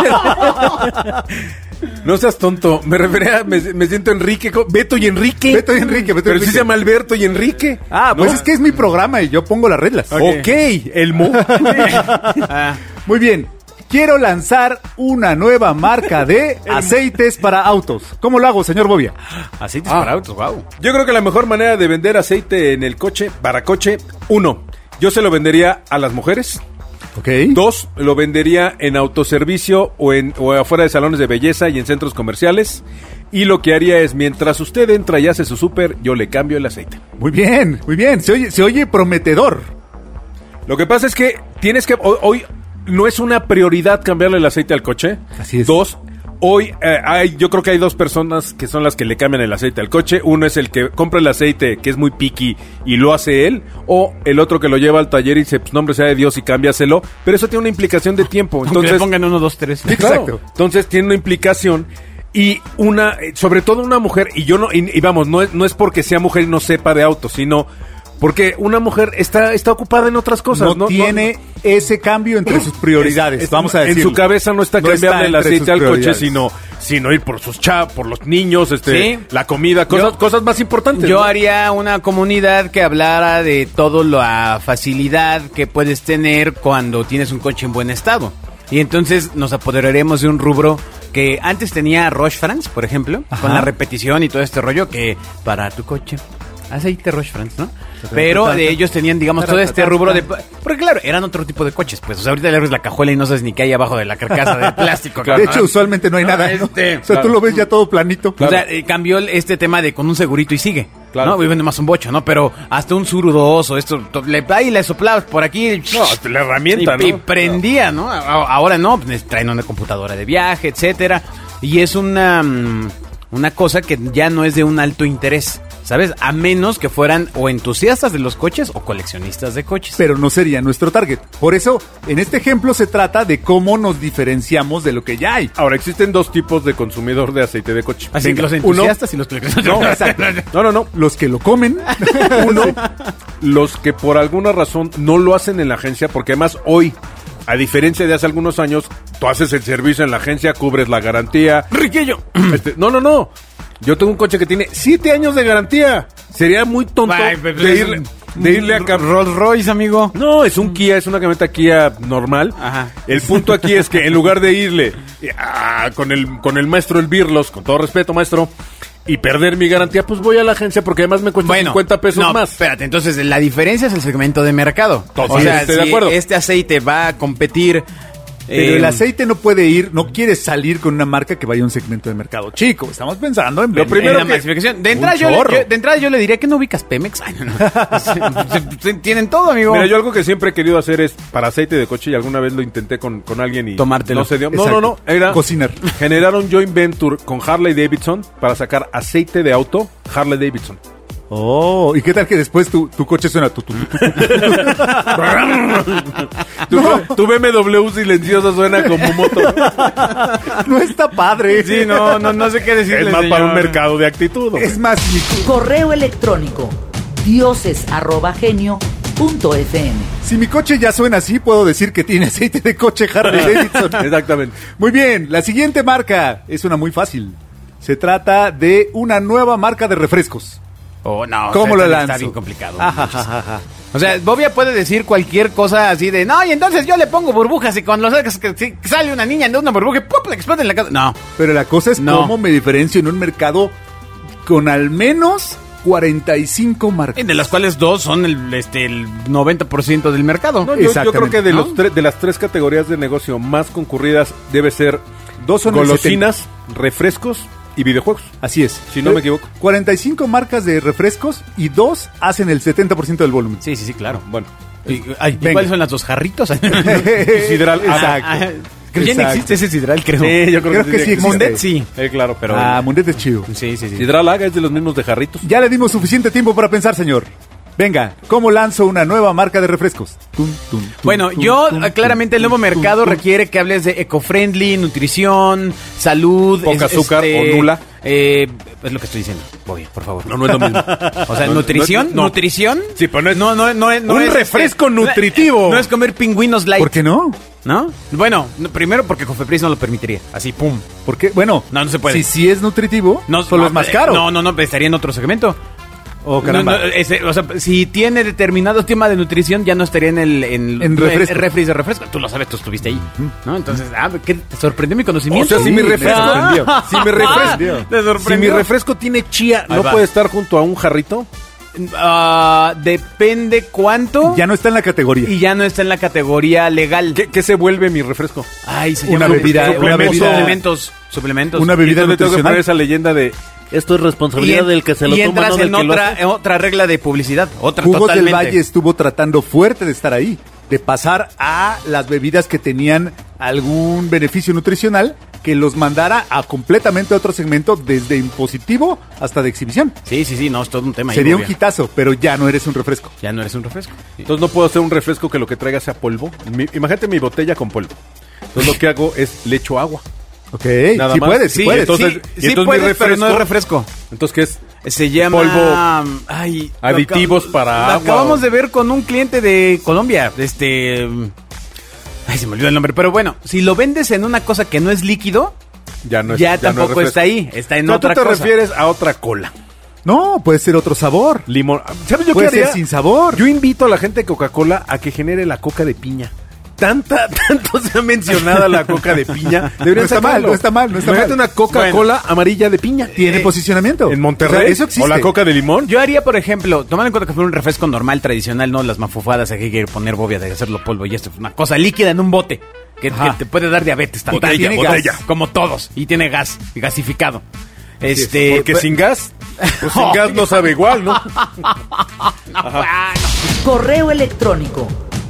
No seas tonto. Me refería, me siento Enrique. Beto y Enrique. Beto y Enrique, Beto y Pero sí Enrique. se llama Alberto y Enrique. Ah, pues es que es mi programa y yo pongo las reglas. Ok, el mo. Ah, Muy bien. Quiero lanzar una nueva marca de aceites para autos. ¿Cómo lo hago, señor Bobia? aceites para autos, wow. Yo creo que la mejor manera de vender aceite en el coche, para coche, 1, yo se lo vendería a las mujeres. Ok. 2, lo vendería en autoservicio o afuera de salones de belleza y en centros comerciales. Y lo que haría es, mientras usted entra y hace su súper, yo le cambio el aceite. Muy bien, muy bien. Se oye prometedor. Lo que pasa es que tienes que... Hoy no es una prioridad cambiarle el aceite al coche. Así es. 2, hoy yo creo que hay 2 personas que son las que le cambian el aceite al coche. Uno es el que compra el aceite, que es muy picky, y lo hace él. O el otro que lo lleva al taller y dice, pues nombre sea de Dios, y cámbiaselo. Pero eso tiene una implicación de tiempo. Entonces Entonces, le pongan 1, 2, 3. sí, claro. Exacto. Entonces tiene una implicación. Y sobre todo una mujer, y yo no, y vamos, no es porque sea mujer y no sepa de autos, sino porque una mujer está ocupada en otras cosas. No tiene ese cambio entre sus prioridades, vamos a decir. En su cabeza no está cambiarle el aceite al coche, sino sino ir por por los niños, Sí. la comida, Yo- cosas más importantes. Yo ¿no? haría una comunidad que hablara de toda la facilidad que puedes tener cuando tienes un coche en buen estado. Y entonces nos apoderaremos de un rubro que antes tenía Roche France, por ejemplo, Ajá. con la repetición y todo este rollo que para tu coche, aceite Roche France, ¿no? Pero ellos tenían, digamos, todo este rubro de... Porque claro, eran otro tipo de coches, pues. O sea, ahorita le abres la cajuela y no sabes ni qué hay abajo de la carcasa de plástico. De hecho, usualmente no hay nada. ¿no? O sea, tú lo ves ya todo planito. O sea, cambió este tema de con un segurito y sigue. Claro. ¿No? Viven más un bocho, ¿no? Pero hasta un Suru 2 o esto, ahí le soplabas por aquí. No, la herramienta, y ¿no? prendía, ¿no? Ahora no, pues traen una computadora de viaje, etcétera. Y es una cosa que ya no es de un alto interés, ¿sabes? A menos que fueran o entusiastas de los coches o coleccionistas de coches. Pero no sería nuestro target. Por eso, en este ejemplo se trata de cómo nos diferenciamos de lo que ya hay. Ahora, existen 2 tipos de consumidor de aceite de coche. Así que los Uno, entusiastas y los coleccionistas. No, exacto. no. Los que lo comen. Uno, los que por alguna razón no lo hacen en la agencia, porque además hoy, a diferencia de hace algunos años, tú haces el servicio en la agencia, cubres la garantía. Riquillo. No. Yo tengo un coche que tiene 7 años de garantía. Sería muy tonto Ay, pues, de irle a Rolls Royce, amigo. No, es un Kia, es una camioneta Kia normal. Ajá. El punto aquí es que en lugar de irle con el maestro El Birlos, con todo respeto, maestro, y perder mi garantía, pues voy a la agencia porque además me cuesta 50 pesos no, más. Espérate, entonces la diferencia es el segmento de mercado. Todo, o sí, sea, estoy de si acuerdo. este aceite va a competir. Pero el aceite no puede ir, no quiere salir con una marca que vaya a un segmento de mercado chico. Estamos pensando en Lo primero en la que- masificación. De un entrada, chorro. de entrada yo le diría que no ubicas Pemex. Ay, no. Tienen todo, amigo. Mira, yo algo que siempre he querido hacer es para aceite de coche y alguna vez lo intenté con alguien y Tomártelo. no se dio. Exacto. No, era Cocinar. generar un joint venture con Harley Davidson para sacar aceite de auto Harley Davidson. Oh, ¿y qué tal que después tu coche suena tu? Tu BMW silencioso suena como moto. No está padre. Sí, no sé qué decirle. Es más para un señor. mercado de actitud. Es más, Correo electrónico dioses@genio.fm. si mi coche ya suena así, puedo decir que tiene aceite de coche Harley Davidson. Exactamente. Muy bien, la siguiente marca es una muy fácil. Se trata de una nueva marca de refrescos. Oh, no. ¿Cómo lo Está lanzo? bien complicado. O sea, Bobia puede decir cualquier cosa así de, no, y entonces yo le pongo burbujas y cuando lo sacas que sale una niña de una burbuja y ¡pum! Le explota en la casa. No. Pero la cosa es No. cómo me diferencio en un mercado con al menos 45 marcas. De las cuales 2 son el 90% del mercado. No, yo creo que de, ¿no? de las 3 categorías de negocio más concurridas debe ser 2 son el golosinas, refrescos y videojuegos. Así es. Si no me equivoco. 45 marcas de refrescos y 2 hacen el 70% del volumen. Sí, claro. Bueno, ¿Y venga. cuáles son las 2 jarritos? Sidral. Exacto. Que ya no Exacto. existe ese sidral, creo. Sí, yo creo que sí existe. Mundet sí. Claro, pero Mundet es chido. Sí. Sidral Haga es de los mismos de jarritos. Ya le dimos suficiente tiempo para pensar, señor. Venga, ¿cómo lanzo una nueva marca de refrescos? Bueno, claramente el nuevo mercado requiere que hables de eco-friendly, nutrición, salud. Poca azúcar o nula. Es lo que estoy diciendo. Bobby, por favor. No es lo mismo. O sea, nutrición, no. nutrición. Sí, pero No es un refresco nutritivo. No es comer pingüinos light. ¿Por qué no? ¿No? Bueno, primero porque Cofepris no lo permitiría. Así, pum. Porque, bueno, No se puede. Si sí es nutritivo, solo es más caro. No, estaría en otro segmento. Oh, caramba. O sea, si tiene determinado tema de nutrición, ya no estaría en refresco. refri de refresco. Tú lo sabes, tú estuviste ahí, ¿no? Entonces, ¿qué? ¿Te sorprendió mi conocimiento? O sea, si mi refresco, ¿Te si mi refresco tiene chía, Ahí ¿no va. puede estar junto a un jarrito? Depende cuánto. Ya no está en la categoría. Y ya no está en la categoría legal. ¿Qué se vuelve mi refresco? Ay, se Una llama bebida- una bebida- suplementos. Una ¿Y bebida dónde tengo que nutricional. poner esa leyenda de... Esto es responsabilidad del que se lo y toma, entras no del en que lo hace? otra regla de publicidad. Otra Jugos totalmente. del Valle estuvo tratando fuerte de estar ahí, de pasar a las bebidas que tenían algún beneficio nutricional, que los mandara a completamente otro segmento, desde impositivo hasta de exhibición. Sí, no, es todo un tema. ahí, Sería un Bobia. hitazo, pero ya no eres un refresco. Ya no eres un refresco. Entonces no puedo hacer un refresco que lo que traiga sea polvo. Imagínate mi botella con polvo. Entonces lo que hago es le echo agua. Ok, Nada sí más. puedes, sí Sí, puedes. entonces- sí mi puedes, pero no es refresco. Entonces, ¿qué es? Se llama... Polvo. Ay, Aditivos lo para agua. acabamos de ver con un cliente de Colombia. Ay, se me olvidó el nombre. Pero bueno, si lo vendes en una cosa que no es líquido, Ya no es, ya no es tampoco refresco. está ahí. Está en O sea, otra tú te cosa. refieres a otra cola. No, puede ser otro sabor. Limón. ¿Sabes yo qué Puede haría? ser sin sabor. Yo invito a la gente de Coca-Cola a que genere la coca de piña. Tanto se ha mencionado la coca de piña. Deberían No está mal, sacarlo. no está mal, no está Imagínate mal. una Coca-Cola amarilla de piña. Tiene posicionamiento. En Monterrey. O sea, eso existe. O la coca de limón. Yo haría, por ejemplo, tomando en cuenta que fue un refresco normal, tradicional, no las mafufadas aquí que poner bobia de hacerlo polvo y esto es una cosa líquida en un bote que te puede dar diabetes. Botella, Tiene botella. gas, como todos, y tiene gas, y gasificado. Porque sin gas, pues sin gas no sabe igual, ¿no? Correo electrónico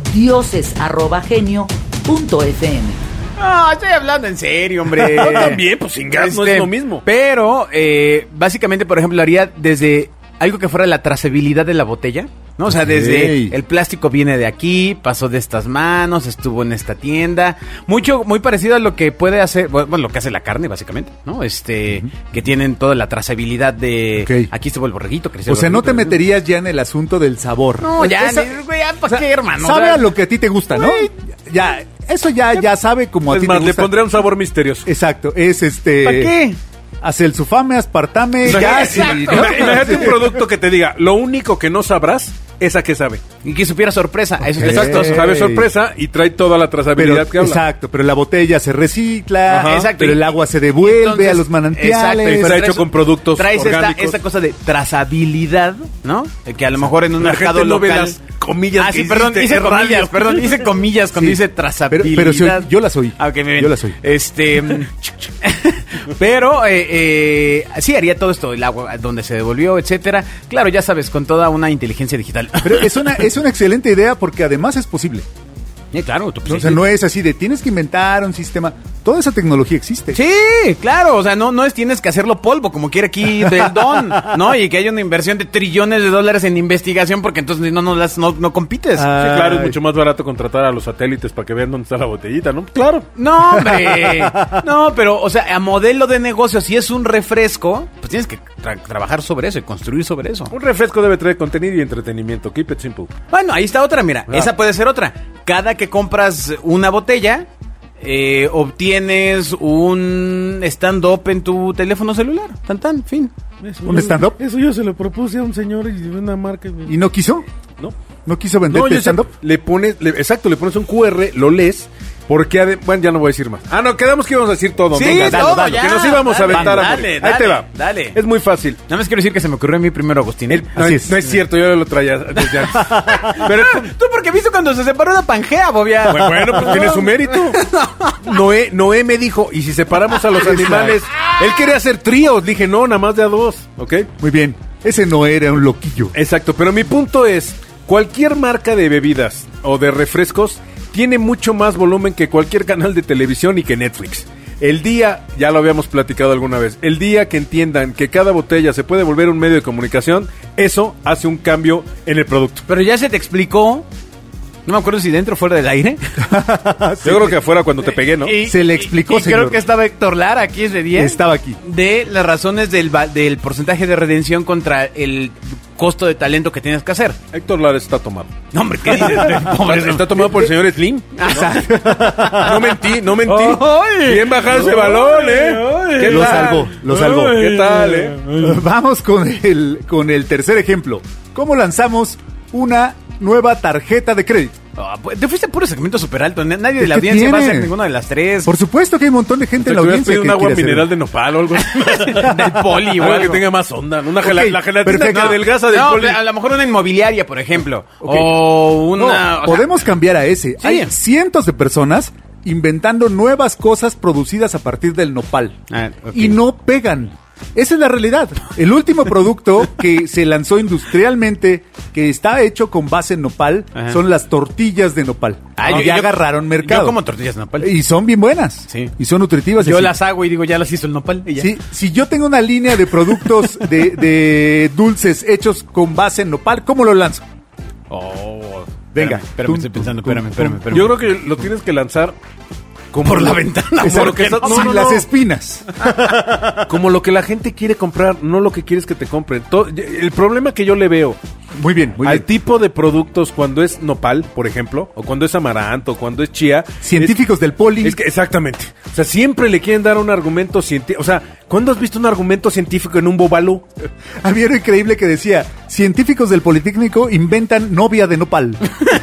dioses@genio.fm. No, estoy hablando en serio, hombre. Yo también, pues sin gas no es lo mismo. Pero, básicamente, por ejemplo, haría desde algo que fuera la trazabilidad de la botella, ¿no? O sea, desde el plástico viene de aquí, pasó de estas manos, estuvo en esta tienda. Muy parecido a lo que puede hacer, bueno, lo que hace la carne, básicamente, ¿no? Que tienen toda la trazabilidad de... Ok. Aquí estuvo el borreguito, creció O el sea, no te borreguito. meterías ya en el asunto del sabor. No, ya, Esa- güey, ya, ¿para o sea, qué, hermano? Sabe O sea, a lo que a ti te gusta, ¿no? güey. Ya, eso ya sabe como a Es ti más, te le gusta. pondré un sabor misterioso. Exacto, es ¿Para qué? Acelsulfame, aspartame, gas. Imagínate un producto que te diga, lo único que no sabrás es a qué sabe. Y que supiera sorpresa. Eso es Exacto, Ok. sabe sorpresa y trae toda la trazabilidad que habla. Exacto, pero la botella se recicla, Ajá. Exacto. pero el agua se devuelve Entonces, a los manantiales. exacto, y Está traes- hecho con productos traes orgánicos. esta cosa de trazabilidad, ¿no? Que a lo mejor en un La mercado gente no ve local... las comillas Ah, que sí, perdón, hiciste, hice es comillas, radio. perdón, hice comillas cuando Sí, dice trazabilidad. pero yo las oí. Ah, ok, muy bien. Yo las oí. Pero, sí, haría todo esto, el agua donde se devolvió, etcétera. Claro, ya sabes, con toda una inteligencia digital. Pero es una excelente idea porque además es posible. Claro, tú, O sea, no es así de tienes que inventar un sistema. Toda esa tecnología existe. Sí, claro, o sea, no es tienes que hacerlo polvo, como quiere aquí Del Don, ¿no? Y que haya una inversión de trillones de dólares en investigación, porque entonces no compites. Sí, claro, es Ay. mucho más barato contratar a los satélites para que vean dónde está la botellita, ¿no? Claro. No, hombre. No, pero, o sea, a modelo de negocio, si es un refresco, pues tienes que trabajar sobre eso y construir sobre eso. Un refresco debe traer contenido y entretenimiento. Keep it simple. Bueno, ahí está otra, mira, esa puede ser otra. Cada que compras una botella, obtienes un stand-up en tu teléfono celular. Tan, fin. ¿Un stand-up? Eso yo se lo propuse a un señor y de una marca. ¿Y no quiso? ¿No? ¿No quiso No, venderte yo sé, stand-up? le pones un QR, lo lees, porque, bueno, ya no voy a decir más. Ah, no, quedamos que íbamos a decir todo. Sí, Venga, todo, dale, ya. que nos íbamos a Dale, aventar a dale, morir. Ahí te va. dale. Es muy fácil. Nada más quiero decir que se me ocurrió a mí primero, Agustín. No, Así es, es. no es cierto, yo lo traía desde antes. Pero Tú porque viste cuando se separó la Pangea, Bobia. bueno, pues tiene su mérito. Noé me dijo, ¿y si separamos a los animales? Él quería hacer tríos. Dije, no, nada más de a dos. ¿Ok? Muy bien. Ese no era un loquillo. Exacto, pero mi punto es, cualquier marca de bebidas o de refrescos tiene mucho más volumen que cualquier canal de televisión y que Netflix. El día, ya lo habíamos platicado alguna vez, el día que entiendan que cada botella se puede volver un medio de comunicación, eso hace un cambio en el producto. Pero ya se te explicó, no me acuerdo si dentro o fuera del aire. Yo creo que afuera cuando te pegué, ¿no? Se le explicó, y señor. creo que estaba Héctor Lara aquí ese día. Estaba aquí. De las razones del porcentaje de redención contra el costo de talento que tienes que hacer. Héctor Lara está tomado. No, hombre, ¿qué dices? Está tomado por el señor Slim. No mentí. ¡Ay! Bien bajar ese balón, ¿Qué Lo tal? salvó. ¿Qué tal, Vamos con el tercer ejemplo. ¿Cómo lanzamos una nueva tarjeta de crédito? Pues, te fuiste a puro segmento súper alto. Nadie de la ¿Qué audiencia va a tiene? hacer ninguna de las tres. Por supuesto que hay un montón de gente en la audiencia un que agua quiere mineral hacer. de nopal o algo así. Del poli, Algo igual. que tenga más onda. ¿No? La gelatina perfecto. que adelgaza del No, poli. a lo mejor una inmobiliaria, por ejemplo. Ok. O una... No, o sea, podemos cambiar a ese. Hay cientos de personas inventando nuevas cosas producidas a partir del nopal. ok. Y no pegan. Esa es la realidad. El último producto que se lanzó industrialmente, que está hecho con base en nopal, Ajá. son las tortillas de nopal. Ah, Y ya agarraron mercado. Yo como tortillas de nopal. Y son bien buenas. Sí. Y son nutritivas. Yo Así. las hago y digo, ya las hizo el nopal. Y ya. Sí, si yo tengo una línea de productos de dulces hechos con base en nopal, ¿cómo lo lanzo? Oh, Venga. Espérame, estoy pensando, espérame. Yo creo que lo tienes que lanzar como Por la ventana. Exacto. porque no- Sin no, las no. espinas. como lo que la gente quiere comprar, no lo que quieres que te compren. El problema que yo le veo Muy bien, muy al bien. tipo de productos cuando es nopal, por ejemplo, o cuando es amaranto, o cuando es chía. Científicos del poli. Es que exactamente. O sea, siempre le quieren dar un argumento científico. O sea, ¿cuándo has visto un argumento científico en un bobalú? Había uno increíble que decía, científicos del Politécnico inventan novia de nopal.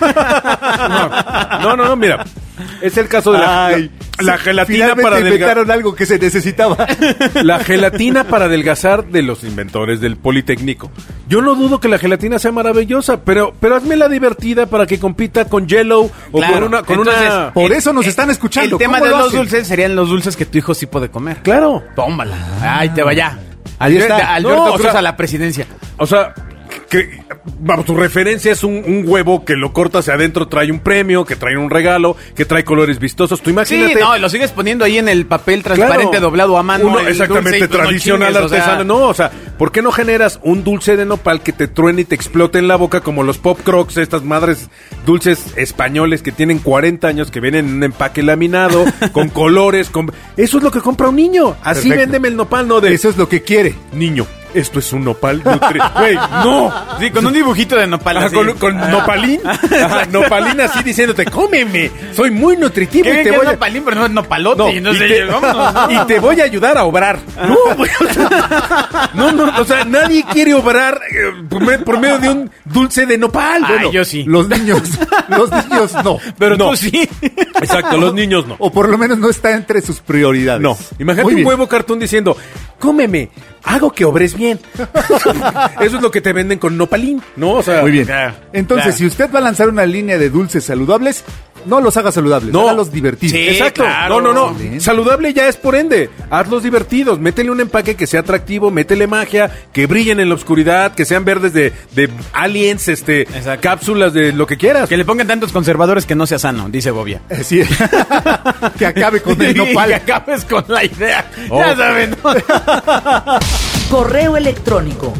No, mira. Es el caso de la gelatina Finalmente para adelgazar. inventaron algo que se necesitaba. La gelatina para adelgazar de los inventores del Politécnico. Yo no dudo que la gelatina sea maravillosa, pero hazmela divertida para que compita con Jello o Claro. con Entonces, una... Por eso nos están escuchando. El tema ¿Cómo de lo los hacen? dulces serían los dulces que tu hijo sí puede comer. Claro. Tómala. Ahí te vaya. Ahí está. Alberto No, o Cruz sea- a la presidencia. O sea, vamos, tu referencia es un huevo que lo cortas y adentro trae un premio, que trae un regalo, que trae colores vistosos. Tú imagínate. Sí, no, y lo sigues poniendo ahí en el papel transparente Claro. doblado a mano. Uno el exactamente dulce, y pues no tradicional chingues, o sea, artesano. No, o sea, ¿por qué no generas un dulce de nopal que te truene y te explote en la boca como los Pop Crocs, estas madres dulces españoles que tienen 40 años, que vienen en un empaque laminado, con colores, con... Eso es lo que compra un niño. Así Perfecto. véndeme el nopal, no de... Eso es lo que quiere. Niño, esto es un nopal Güey, no. Sí, con un dibujito de nopal. Ajá, así. con nopalín. Ajá, nopalín así diciéndote, cómeme, soy muy nutritivo ¿Qué y bien te que voy es a... nopalín, pero no es nopalote. No, y entonces, y te, vámonos, ¿no? y te voy a ayudar a obrar. No, güey, o sea, no, o sea, nadie quiere obrar por medio de un dulce de nopal. Ay, Bueno, yo sí. Los niños no. Pero no. tú sí. Exacto, los niños no. O por lo menos no está entre sus prioridades. No, imagínate Muy un bien. huevo cartón diciendo, cómeme, hago que obres bien. Eso es lo que te venden con nopalín, ¿no? O sea, Muy bien. Claro, Entonces, claro. si usted va a lanzar una línea de dulces saludables, no los haga saludables, No. hágalos divertidos. Sí, Exacto. claro. No. Excelente. Saludable ya es por ende. Hazlos divertidos. Métele un empaque que sea atractivo, métele magia, que brillen en la oscuridad, que sean verdes de aliens, Exacto. cápsulas de lo que quieras. Que le pongan tantos conservadores que no sea sano, dice Bobia. Sí. Que acabe con el Y que nopal. acabes con la idea. Oh. Ya saben, ¿no? Correo electrónico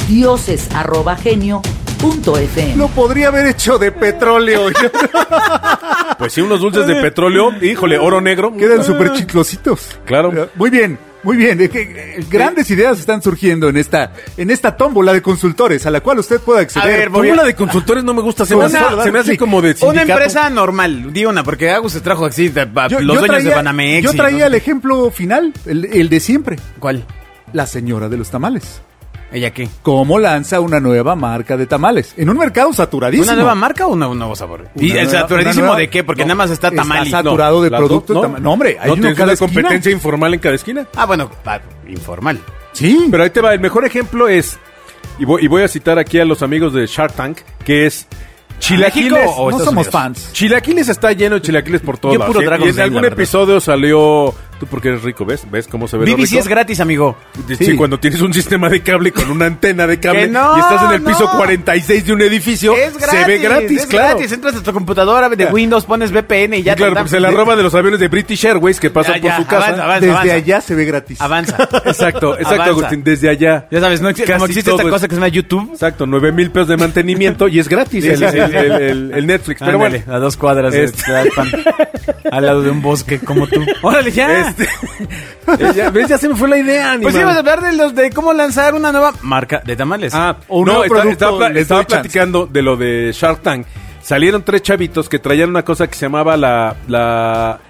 dioses@genio.fm. Lo podría haber hecho de petróleo. Pues sí, unos dulces de petróleo, híjole, oro negro. Quedan súper chiclositos. Claro. Muy bien. Muy bien, grandes ideas están surgiendo en esta tómbola de consultores a la cual usted puede acceder. A ver, Fórmula de consultores no me gusta, se me hace como de Una sindicato. empresa normal, di una, porque Agus se trajo así los Yo dueños de traía- Banamex. Yo y traía no el sé. ejemplo final, el de siempre. ¿Cuál? La señora de los tamales. ¿Ella qué? ¿Cómo lanza una nueva marca de tamales? En un mercado saturadísimo. ¿Una nueva marca o un nuevo sabor? ¿Y Una el nueva- saturadísimo una nueva- de qué? Porque No, nada más está tamal. Está saturado de Las productos. dos, ¿no? No, hombre, hay ¿No uno tienes cada una esquina. competencia informal en cada esquina? Ah, bueno, informal. Sí. Pero ahí te va, el mejor ejemplo es, y voy a citar aquí a los amigos de Shark Tank, que es chilaquiles. ¿México o no Estados somos Unidos? fans. Chilaquiles está lleno de chilaquiles por todos Yo lados. puro Y Dragon's en Den, algún la verdad. episodio salió Tú porque eres rico, ¿ves? ¿Ves cómo se ve lo BBC rico? es gratis, amigo. Sí, cuando tienes un sistema de cable con una antena de cable Que no, y estás en el piso no. 46 de un edificio, Es gratis. se ve gratis, es claro. gratis. Entras a tu computadora de Windows, pones VPN y ya Y claro, te porque se la roba de los aviones de British Airways que pasan por su casa. Avanza, Desde avanza. allá se ve gratis. Avanza. Exacto, Avanza. Agustín, desde allá. Ya sabes, no existe, Casi como existe esta todo cosa que se llama YouTube. Exacto, 9,000 pesos de mantenimiento y es gratis el Netflix. Pero Ándale, bueno, a 2 cuadras al lado de un bosque como tú. Órale, ya. ¿ves? Ya se me fue la idea, Pues animal. ibas a hablar de cómo lanzar una nueva marca de tamales. O un no, nuevo producto, les estaba doy chance. platicando de lo de Shark Tank. Salieron 3 chavitos que traían una cosa que se llamaba la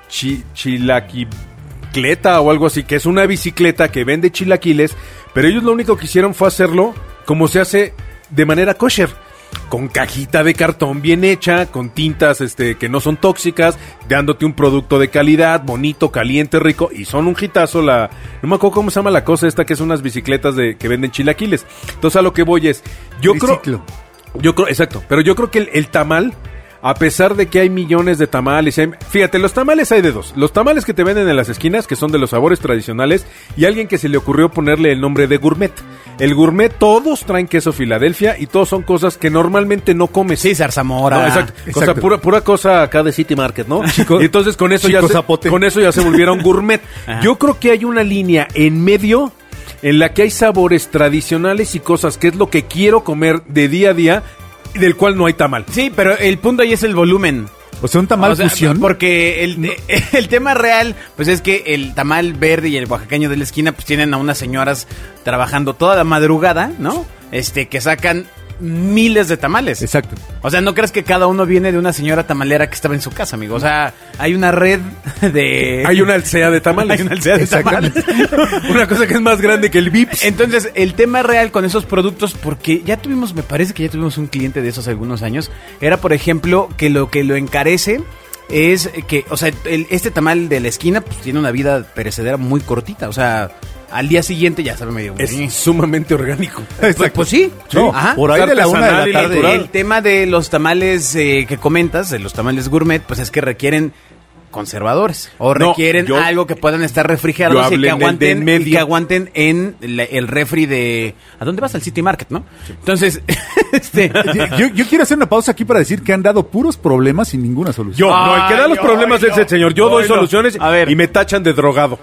chilaquileta o algo así, que es una bicicleta que vende chilaquiles, pero ellos lo único que hicieron fue hacerlo como se hace de manera kosher. Con cajita de cartón bien hecha, con tintas que no son tóxicas, dándote un producto de calidad, bonito, caliente, rico, y son un hitazo. No me acuerdo cómo se llama la cosa esta, que son unas bicicletas que venden chilaquiles. Entonces a lo que voy es, yo creo, exacto, pero yo creo que el tamal, a pesar de que hay millones de tamales, fíjate, los tamales hay de dos. Los tamales que te venden en las esquinas, que son de los sabores tradicionales, y alguien que se le ocurrió ponerle el nombre de gourmet. El gourmet, todos traen queso Filadelfia y todos son cosas que normalmente no comes. Sí, zarzamora. No, exacto. Cosa, pura cosa acá de City Market, ¿no? Y entonces con eso ya se volvieron gourmet. Ajá. Yo creo que hay una línea en medio en la que hay sabores tradicionales y cosas que es lo que quiero comer de día a día, del cual no hay tamal. Sí, pero el punto ahí es el volumen. O sea, un tamal fusión. Porque el tema real, pues es que el tamal verde y el oaxaqueño de la esquina, pues tienen a unas señoras trabajando toda la madrugada, ¿no? Que sacan miles de tamales. Exacto. O sea, no creas que cada uno viene de una señora tamalera que estaba en su casa, amigo. O sea, hay una red de... Hay una alcea de tamales. Hay una alcea de tamales. Una cosa que es más grande que el Vips. Entonces, el tema real con esos productos, porque me parece que ya tuvimos un cliente de esos algunos años, era, por ejemplo, que lo encarece es que, o sea, este tamal de la esquina, pues tiene una vida perecedera muy cortita, o sea... Al día siguiente ya sabe medio... Es sumamente orgánico. Pues sí. No, Ajá. por ahí de la 1 de la tarde. El tema de los tamales que comentas, de los tamales gourmet, pues es que requieren conservadores o requieren algo que puedan estar refrigerados y que aguanten en el refri de... ¿A dónde vas? Al City Market, ¿no? Sí. Entonces, yo quiero hacer una pausa aquí para decir que han dado puros problemas sin ninguna solución. El que da los problemas es el señor. Yo doy soluciones y me tachan de drogado.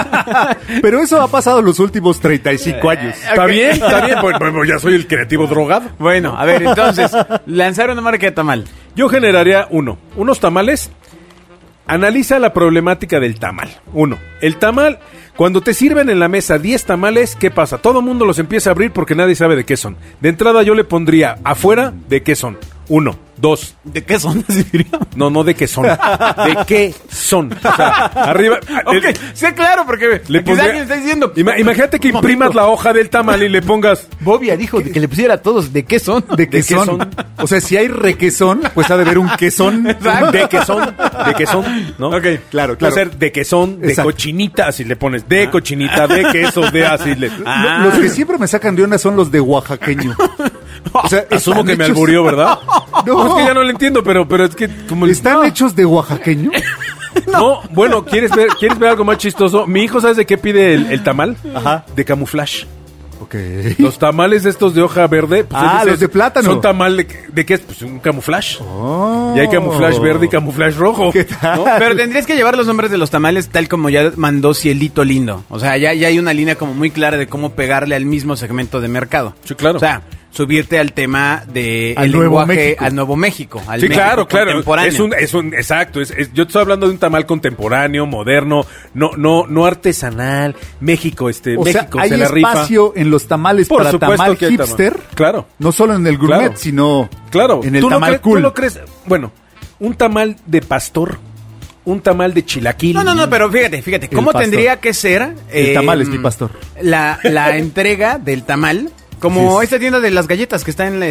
Pero eso ha pasado en los últimos 35 años. Está bien. Pues ya soy el creativo drogado. Bueno, a ver, entonces, lanzar una marca de tamal. Yo generaría unos tamales. Analiza la problemática del tamal. El tamal, cuando te sirven en la mesa 10 tamales, ¿qué pasa? Todo el mundo los empieza a abrir porque nadie sabe de qué son. De entrada yo le pondría afuera de qué son. 1, 2. ¿De qué son? No de qué son. ¿De qué son? O sea, arriba. Okay, sí, claro, porque alguien está diciendo. Imagínate que imprimas la hoja del tamal y le pongas. Bobia dijo que le pusiera a todos de qué son. ¿De qué son? O sea, si hay requesón, pues ha de haber un quesón. ¿De qué son? ¿De qué son? ¿No? Ok, claro. Va a ser de quesón, de cochinita, así le pones. De cochinita, de queso, de así le. Los que siempre me sacan de onda son los de oaxaqueño. O sea, asumo que me alburió, ¿verdad? No, es que ya no lo entiendo, pero es que como ¿están hechos de oaxaqueño? No, bueno, ¿quieres ver algo más chistoso? Mi hijo, ¿sabes de qué pide el tamal? Ajá. De camuflaje. Ok. Los tamales estos de hoja verde. Pues los de plátano. Son tamal de qué es, pues un camuflaje. Y hay camuflaje verde y camuflaje rojo. ¿Qué tal? ¿No? Pero tendrías que llevar los nombres de los tamales tal como ya mandó Cielito Lindo. O sea, ya hay una línea como muy clara de cómo pegarle al mismo segmento de mercado. Sí, claro. O sea, subirte al tema de al el nuevo lenguaje, México. Al nuevo México. Al sí, México claro. contemporáneo. Exacto. Yo estoy hablando de un tamal contemporáneo, moderno, no artesanal. México, O México sea, hay se la rifa. espacio en los tamales Por para supuesto tamal que hay hipster. Claro. No solo en el gourmet, Claro. sino en el ¿Tú tamal cool. ¿Tú lo crees? Bueno, un tamal de pastor, un tamal de chilaquil. No, pero fíjate, ¿cómo tendría que ser el tamal es mi pastor? La entrega del tamal, como Sí. esta tienda de las galletas que está en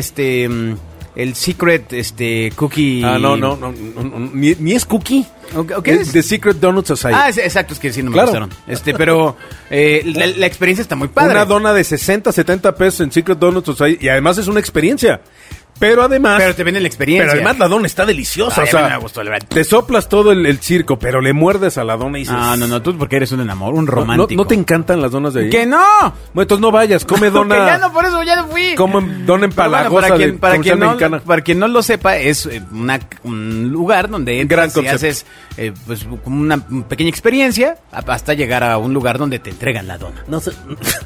el Secret Cookie. No, ni es cookie. ¿O qué es? The Secret Donut Society. Exacto, es que sí, no me Claro. gustaron. Pero la experiencia está muy padre. Una dona de 60, 70 pesos en Secret Donut Society y además es una experiencia. Pero además... Pero te venden la experiencia. Pero además la dona está deliciosa. Ay, o sea, a mí me gustó, la verdad. te soplas todo el circo, pero le muerdes a la dona y dices... No, tú porque eres un enamor, un ¿No, romántico. no te encantan las donas de ahí? ¡Que no! Bueno, entonces no vayas, come dona... Que ya no, por eso ya no fui. Come dona empalagosa para quien no lo sepa, es un lugar donde Gran entras y concepto. haces pues como una pequeña experiencia hasta llegar a un lugar donde te entregan la dona. No sé.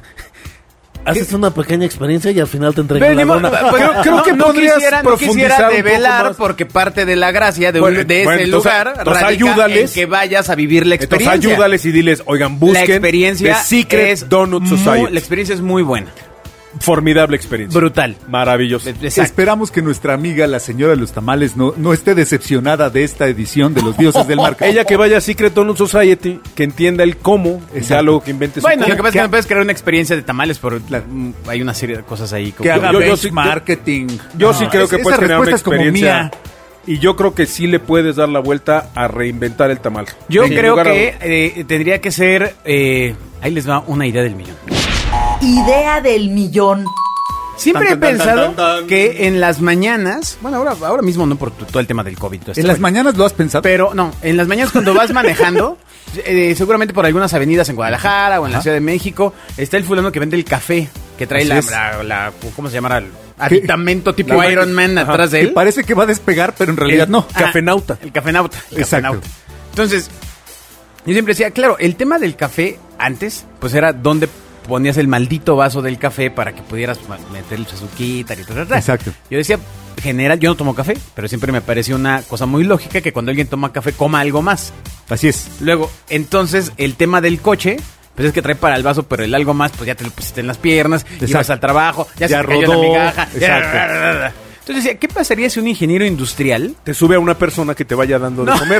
Haces una pequeña experiencia y al final te Pero entregan ni la modo, dona. pues, Creo que no podrías quisiera profundizar un poco develar más. porque parte de la gracia de, Bueno, de ese bueno, entonces- lugar entonces radica ayúdales. en que vayas a vivir la Entonces experiencia. ayúdales y diles, oigan, La busquen experiencia The Secret es Donut muy- Society. la experiencia es muy buena, Formidable experiencia. brutal. Maravilloso. Exacto. Esperamos que nuestra amiga, la señora de los tamales, no esté decepcionada de esta edición de Los Dioses del Marca. Ella que vaya a Secret Donut Society, que entienda el cómo, y ya Exacto. luego que invente su Bueno, cómo. lo que pasa es que no puedes crear una experiencia de tamales, pero hay una serie de cosas ahí. que haga yo sí- marketing. Yo sí creo que puedes crear una respuesta es como experiencia. mía. Y yo creo que sí le puedes dar la vuelta a reinventar el tamal. Yo Sin creo lugar a que tendría que ser... ahí les va una idea del millón. Idea del millón. Siempre he Tan, tan, tan, pensado tan, tan, tan. que en las mañanas... Bueno, ahora mismo no por todo el tema del COVID. todo este ¿En las rollo. mañanas lo has pensado? Pero no, en las mañanas cuando vas manejando, seguramente por algunas avenidas en Guadalajara o en la Ciudad de México, está el fulano que vende el café, que trae Así ¿cómo se llama? El aditamento tipo La- Iron Man Ajá. atrás de Que él. parece que va a despegar, pero en realidad no. Cafenauta. El cafenauta. El Exacto. cafenauta. Entonces, yo siempre decía, claro, el tema del café antes, pues era dónde ponías el maldito vaso del café para que pudieras meterle su azuquita y tal. Exacto. Yo decía, general, yo no tomo café, pero siempre me pareció una cosa muy lógica que cuando alguien toma café coma algo más. Así es. Luego, entonces, el tema del coche, pues es que trae para el vaso, pero el algo más, pues ya te lo pusiste en las piernas, Exacto. ibas al trabajo, ya se Ya te cayó rodó, la migaja. exacto. Entonces decía, ¿qué pasaría si un ingeniero industrial... Te sube a una persona que te vaya dando de comer.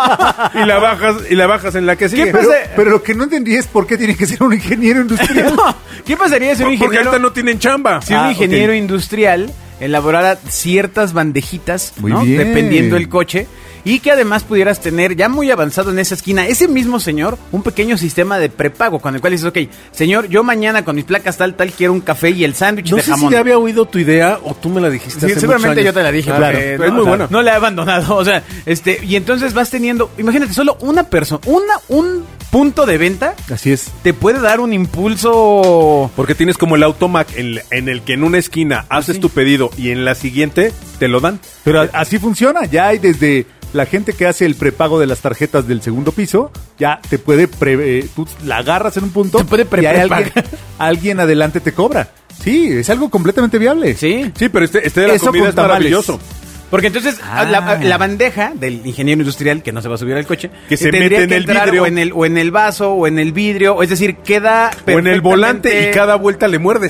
y la bajas en la que sigue. pasa? Pero lo que no entendí es por qué tiene que ser un ingeniero industrial. ¿Qué pasaría si un Porque ingeniero... ahorita no tienen chamba. Si un Ah, ingeniero ok. industrial elaborara ciertas bandejitas, Muy ¿no? bien. Dependiendo del coche, y que además pudieras tener ya muy avanzado en esa esquina, ese mismo señor, un pequeño sistema de prepago con el cual dices, ok, señor, yo mañana con mis placas tal quiero un café y el sándwich No de sé jamón. si ya había oído tu idea o tú me la dijiste Sí, hace seguramente muchos yo años. te la dije, Claro, porque pero es muy buena. No la he abandonado, o sea, y entonces vas teniendo, imagínate, solo una persona, un punto de venta Así es. te puede dar un impulso. Porque tienes como el automac en el que en una esquina haces tu pedido y en la siguiente te lo dan. Pero así funciona. Ya hay desde la gente que hace el prepago de las tarjetas del segundo piso, ya te puede, tú la agarras en un punto Te puede y hay prepagar. alguien adelante te cobra. Sí, es algo completamente viable. Sí. Sí, pero este de la Eso comida con es tamales. maravilloso. Porque entonces Ah. la bandeja del ingeniero industrial que no se va a subir al coche Que se tendría mete en que el entrar vidrio. o en el vaso o en el vidrio, es decir, queda O en el volante y perfectamente- cada vuelta le muerdes.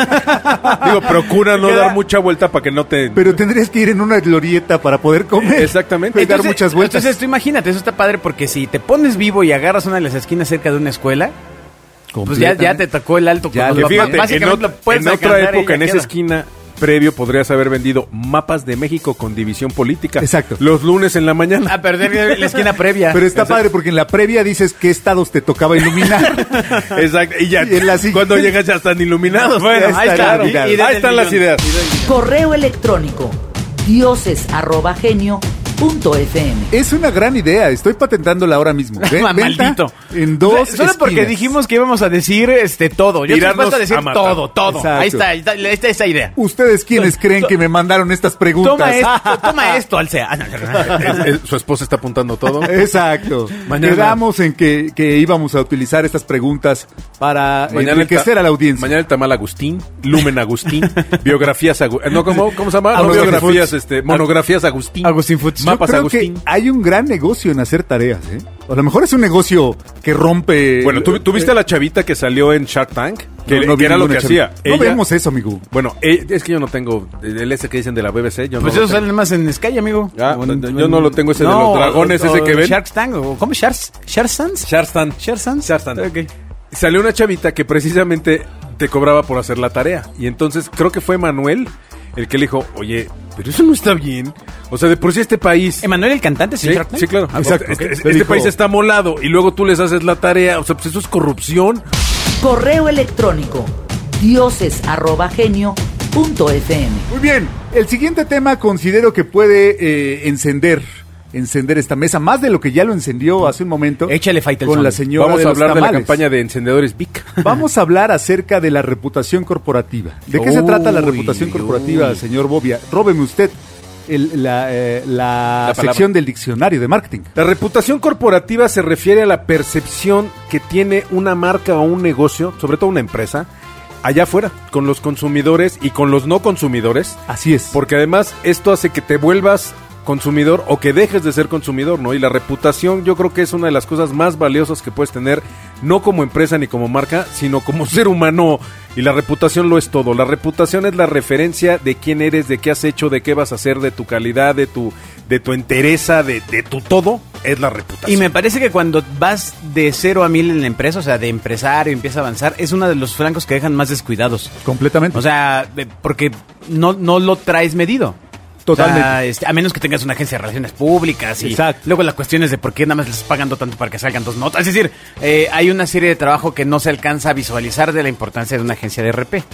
Digo, procura no Queda- dar mucha vuelta para que no te... Pero tendrías que ir en una glorieta para poder comer. Exactamente. Y dar muchas vueltas. Entonces tú imagínate, eso está padre porque si te pones vivo y agarras una de las esquinas cerca de una escuela, pues ya te tocó el alto. Ya, con Que los fíjate, papás. Básicamente lo puedes en otra alcanzar y época, ya en esa queda. esquina previo, podrías haber vendido mapas de México con división política. Exacto. Los lunes en la mañana. A perder la esquina previa. Pero está padre porque en la previa dices qué estados te tocaba iluminar. Exacto. Y ya, Y en la siguiente- cuando llegas ya están iluminados. Bueno, Ya ahí está, está. mira. Idea Ahí del están las millón. ideas. Correo electrónico dioses@genio.fm. Es una gran idea. Estoy patentándola ahora mismo. Venta Maldito. en dos Solo porque esquinas. dijimos que íbamos a decir todo. Yo estoy Tirarnos dispuesto a decir a matar. todo. Exacto. Ahí está esa idea. ¿Ustedes quiénes creen que me mandaron estas preguntas? Toma esto, Alcea. Ah, no. Su esposa está apuntando todo. Exacto. Mañana- Quedamos en que íbamos a utilizar estas preguntas para enriquecer a la audiencia. Mañana el tamal Agustín, Lumen Agustín, biografías Agustín. No, ¿cómo se llama? No, Agustín biografías, Foods. monografías Agustín. Agustín Foods. Yo Mapas creo Agustín. que hay un gran negocio en hacer tareas, ¿eh? A lo mejor es un negocio que rompe... Bueno, ¿tú viste a la chavita que salió en Shark Tank? Que, No, no que vi era lo que ninguna hacía. chavita. No vemos eso, amigo. Bueno, es que yo no tengo el ese que dicen de la BBC. Yo Pues no lo eso tengo. sale más en Sky, amigo. Ah, yo no lo tengo ese de los dragones, ese que ven. Shark Tank, o ¿cómo? Shark Sans? Shark Tank. Shark Sans. Shark Tank. Ok. Salió una chavita que precisamente te cobraba por hacer la tarea. Y entonces creo que fue Manuel el que le dijo, oye, pero eso no está bien. O sea, de por sí este país... Emanuel el cantante, Sí, Shark Tank. sí, claro. Exacto. Este Le dijo- país está molado y luego tú les haces la tarea. O sea, pues eso es corrupción. Correo electrónico dioses@genio.fm. Muy bien, el siguiente tema considero que puede encender esta mesa, más de lo que ya lo encendió hace un momento. Échale Faitelson. Con la señora Vamos de a los hablar de la tamales. campaña de encendedores Vic. Vamos a hablar acerca de la reputación corporativa. ¿De qué se trata la reputación corporativa, señor Bobia? Róbeme usted la sección del diccionario de marketing. La reputación corporativa se refiere a la percepción que tiene una marca o un negocio, sobre todo una empresa, allá afuera, con los consumidores y con los no consumidores. Así es. Porque además esto hace que te vuelvas consumidor o que dejes de ser consumidor, ¿no? Y la reputación yo creo que es una de las cosas más valiosas que puedes tener, no como empresa ni como marca, sino como ser humano. Y la reputación lo es todo. La reputación es la referencia de quién eres, de qué has hecho, de qué vas a hacer, de tu calidad, de tu entereza, de tu todo, es la reputación. Y me parece que cuando vas de 0 a 1000 en la empresa, o sea, de empresario y empieza a avanzar, es uno de los flancos que dejan más descuidados. Completamente. O sea, porque no lo traes medido. Totalmente. O sea, a menos que tengas una agencia de relaciones públicas y Exacto. luego la cuestión es de por qué nada más les estás pagando tanto para que salgan 2 notas. Es decir, hay una serie de trabajo que no se alcanza a visualizar de la importancia de una agencia de RP.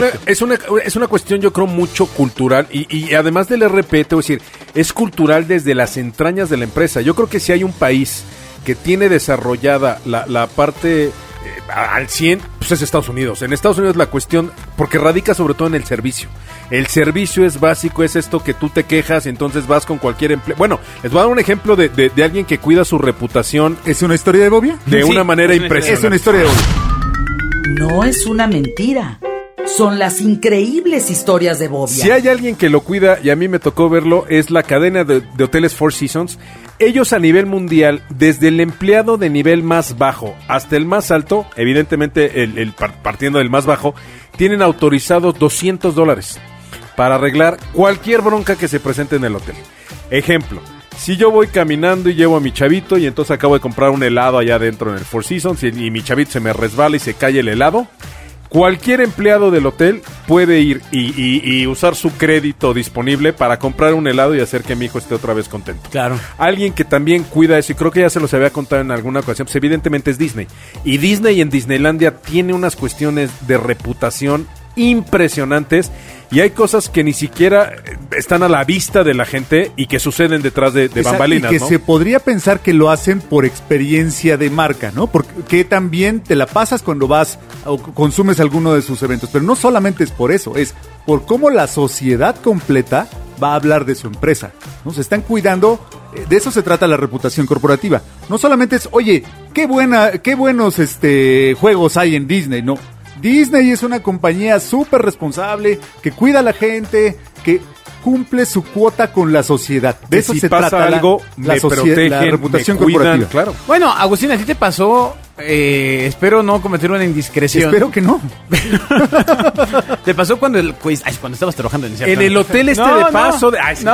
Es una cuestión, yo creo, mucho cultural y además del RP, te voy a decir, es cultural desde las entrañas de la empresa. Yo creo que si hay un país que tiene desarrollada la parte al 100, pues es Estados Unidos. En Estados Unidos la cuestión, porque radica sobre todo en el servicio. El servicio es básico, es esto que tú te quejas y entonces vas con cualquier empleo. Bueno, les voy a dar un ejemplo de alguien que cuida su reputación. ¿Es una historia de Bobia? De una manera impresionante. Es una historia de Bobia. No es una mentira. Son las increíbles historias de Bobia. Si hay alguien que lo cuida, y a mí me tocó verlo, es la cadena de hoteles Four Seasons. Ellos a nivel mundial, desde el empleado de nivel más bajo hasta el más alto, evidentemente partiendo del más bajo, tienen autorizados $200 para arreglar cualquier bronca que se presente en el hotel. Ejemplo, si yo voy caminando y llevo a mi chavito y entonces acabo de comprar un helado allá adentro en el Four Seasons y mi chavito se me resbala y se cae el helado, cualquier empleado del hotel puede ir y usar su crédito disponible para comprar un helado y hacer que mi hijo esté otra vez contento. Claro. Alguien que también cuida eso, y creo que ya se los había contado en alguna ocasión, pues evidentemente es Disney. Y Disney en Disneylandia tiene unas cuestiones de reputación impresionantes y hay cosas que ni siquiera están a la vista de la gente y que suceden detrás de bambalinas, y que ¿no? se podría pensar que lo hacen por experiencia de marca, ¿no? Porque también te la pasas cuando vas o consumes alguno de sus eventos, pero no solamente es por eso, es por cómo la sociedad completa va a hablar de su empresa, ¿no? Se están cuidando, de eso se trata la reputación corporativa. No solamente es, oye, qué buenos juegos hay en Disney, no. Disney es una compañía súper responsable, que cuida a la gente, que cumple su cuota con la sociedad. De eso si se pasa trata algo, me protegen, la reputación me cuidan, corporativa. claro. Bueno, Agustín, ¿a ti te pasó? Espero no cometer una indiscreción. Espero que no. ¿Te pasó cuando cuando estabas trabajando En el hotel de paso...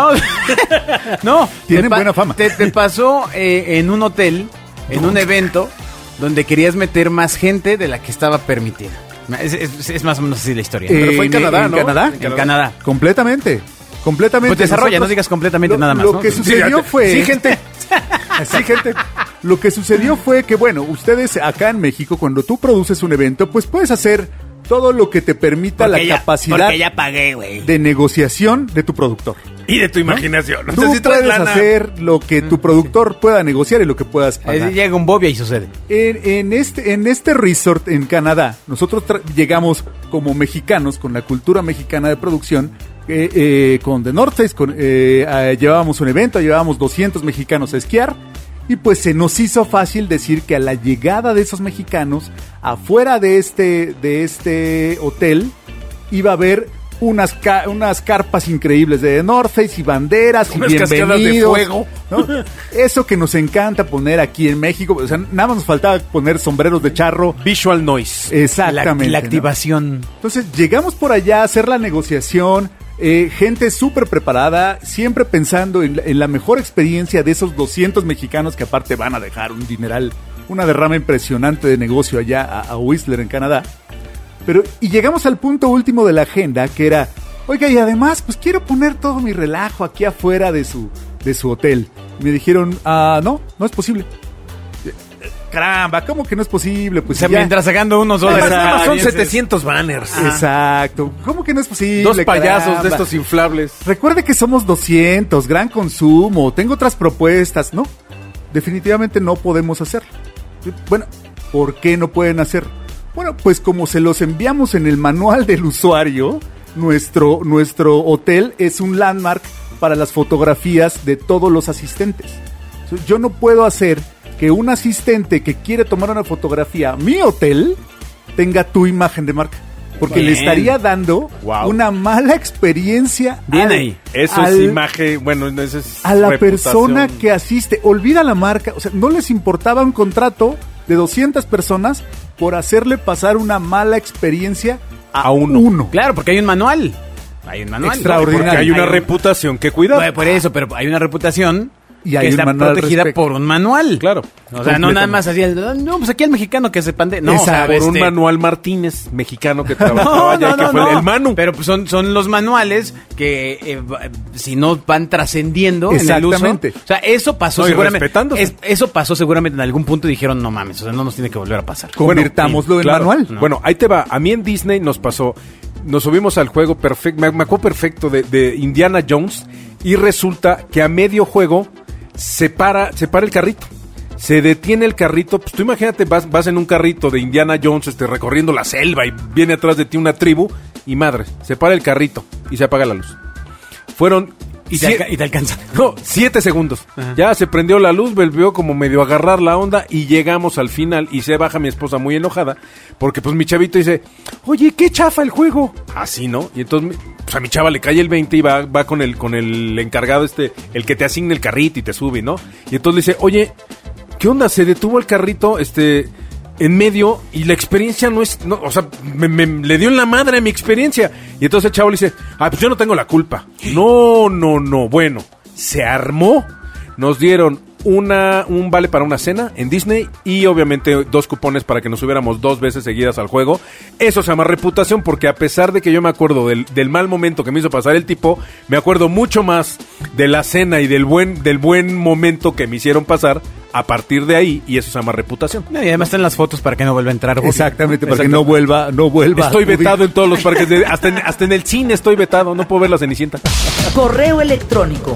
No. Tienen buena fama. Te pasó en un hotel, en un evento, donde querías meter más gente de la que estaba permitida. Es más o menos así la historia. Pero fue en Canadá, ¿no? En Canadá. Completamente. Pues desarrolla, no digas completamente nada más. Lo ¿no? que sucedió fue... Sí, gente. Sí, gente. Lo que sucedió fue que, bueno, ustedes acá en México, cuando tú produces un evento, pues puedes hacer todo lo que te permita capacidad porque ya pagué, güey. de negociación de tu productor. Y de tu imaginación. Tú puedes hacer lo que tu productor pueda negociar y lo que puedas pagar. Llega un Bobia y sucede. En este resort en Canadá, nosotros llegamos como mexicanos, con la cultura mexicana de producción, con The North Face, llevábamos un evento, llevábamos 200 mexicanos a esquiar, y pues se nos hizo fácil decir que a la llegada de esos mexicanos, afuera de este hotel, iba a haber unas carpas increíbles de The North Face y banderas unas y bienvenidos, cascadas de fuego, ¿no? Eso que nos encanta poner aquí en México, o sea, nada más nos faltaba poner sombreros de charro. Visual noise. Exactamente. La activación. ¿no? Entonces llegamos por allá a hacer la negociación, gente súper preparada, siempre pensando en la mejor experiencia de esos 200 mexicanos que aparte van a dejar un dineral, una derrama impresionante de negocio allá a Whistler en Canadá. Y llegamos al punto último de la agenda, que era, oiga, y además, pues quiero poner todo mi relajo aquí afuera de su hotel. Me dijeron, no es posible. caramba, ¿cómo que no es posible? Pues O sea, ya. mientras sacando unos Además, dólares. nada más son canadienses. 700 banners. Exacto. ¿Cómo que no es posible? Dos payasos caramba? de estos inflables. Recuerde que somos 200, gran consumo, tengo otras propuestas, ¿no? Definitivamente no podemos hacerlo. Bueno, ¿por qué no pueden hacer? Bueno, pues como se los enviamos en el manual del usuario, nuestro hotel es un landmark para las fotografías de todos los asistentes. Yo no puedo hacer que un asistente que quiere tomar una fotografía a mi hotel tenga tu imagen de marca. Porque Bien. le estaría dando Wow. una mala experiencia Bien ahí. Eso es imagen, bueno, eso es a la reputación. persona que asiste. Olvida la marca, o sea, no les importaba un contrato de 200 personas por hacerle pasar una mala experiencia A uno. Claro, porque hay un manual. Hay un manual. Extraordinario. Porque hay una un- reputación que cuidar. Bueno, por eso, pero hay una reputación Y hay que un está manual al protegida respecto. por un manual. Claro. O sea, no nada más así, no, pues aquí el mexicano que se pande. No, o sea, Exacto. Por un Manuel Martínez, mexicano que trabajaba No, allá y que fue el Manu. Pero pues son los manuales que si no van trascendiendo en el uso. Exactamente. O sea, eso pasó No, y seguramente. respetándose. Eso pasó seguramente en algún punto y dijeron, no mames, o sea, no nos tiene que volver a pasar. Convirtámoslo en Claro. manual. No. Bueno, ahí te va. A mí en Disney nos pasó. Nos subimos al juego perfecto. Me acuerdo perfecto de Indiana Jones. Y resulta que a medio juego se para el carrito. Se detiene el carrito. Pues tú imagínate, vas en un carrito de Indiana Jones recorriendo la selva y viene atrás de ti una tribu. Y madre, se para el carrito y se apaga la luz. Fueron. Y te alcanza. No, 7 segundos. Ya se prendió la luz, volvió como medio a agarrar la onda y llegamos al final y se baja mi esposa muy enojada porque pues mi chavito dice, oye, qué chafa el juego. Así, ¿no? Y entonces pues a mi chava le cae el 20 y va con el encargado el que te asigne el carrito y te sube, ¿no? Y entonces le dice, oye, ¿qué onda? Se detuvo el carrito, en medio y la experiencia no, o sea, le dio en la madre a mi experiencia. Y entonces el chavo le dice, pues yo no tengo la culpa. No. Bueno, se armó. Nos dieron un vale para una cena en Disney y obviamente 2 cupones para que nos subiéramos 2 veces seguidas al juego. Eso se llama reputación porque a pesar de que yo me acuerdo del mal momento que me hizo pasar el tipo, me acuerdo mucho más de la cena y del buen momento que me hicieron pasar a partir de ahí, y eso se llama reputación. Y además están las fotos para que no vuelva a entrar. Exactamente, para que no vuelva. Estoy vetado en todos los parques, hasta en el cine estoy vetado, no puedo ver la Cenicienta. Correo electrónico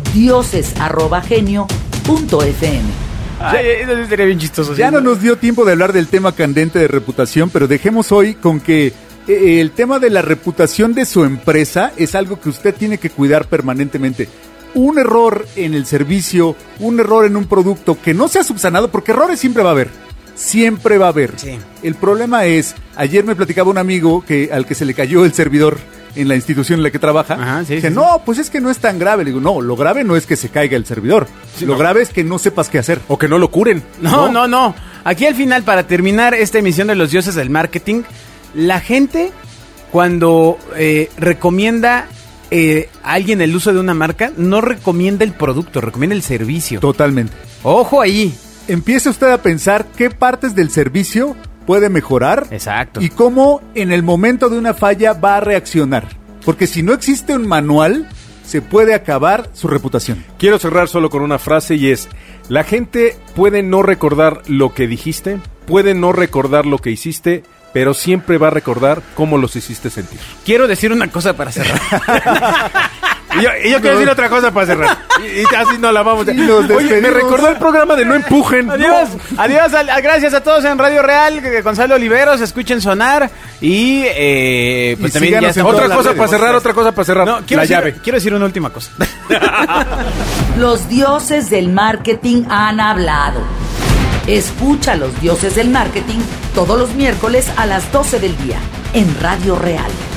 dioses@genio.fm. Ay, eso sí sería bien chistoso. Ya sí. no nos dio tiempo de hablar del tema candente de reputación, pero dejemos hoy con que el tema de la reputación de su empresa es algo que usted tiene que cuidar permanentemente. Un error en el servicio, un error en un producto que no sea subsanado, porque errores siempre va a haber. Siempre va a haber. Sí. El problema es, ayer me platicaba un amigo al que se le cayó el servidor en la institución en la que trabaja. Ajá, sí, Dice, sí, no, pues es que no es tan grave. Le digo, no, lo grave no es que se caiga el servidor. Lo grave es que no sepas qué hacer. O que no lo curen. No. Aquí al final, para terminar esta emisión de los dioses del marketing, la gente cuando recomienda a alguien el uso de una marca, no recomienda el producto, recomienda el servicio. Totalmente. Ojo ahí. Empiece usted a pensar qué partes del servicio puede mejorar. Exacto. Y cómo en el momento de una falla va a reaccionar. Porque si no existe un manual, se puede acabar su reputación. Quiero cerrar solo con una frase y es, la gente puede no recordar lo que dijiste, puede no recordar lo que hiciste, pero siempre va a recordar cómo los hiciste sentir. Quiero decir una cosa para cerrar. Y yo quiero decir otra cosa para cerrar. Y así no la vamos a... Y nos Oye, me despedimos. recordó el programa de No Empujen. Adiós, No. adiós, gracias a todos en Radio Real, Gonzalo Oliveros, escuchen sonar y pues Y también síganos ya en está. todas Otra las cosa redes. para cerrar, otra cosa para cerrar. No, la llave. Quiero decir una última cosa. Los dioses del marketing han hablado. Escucha a los dioses del marketing todos los miércoles a las 12 del día en Radio Real.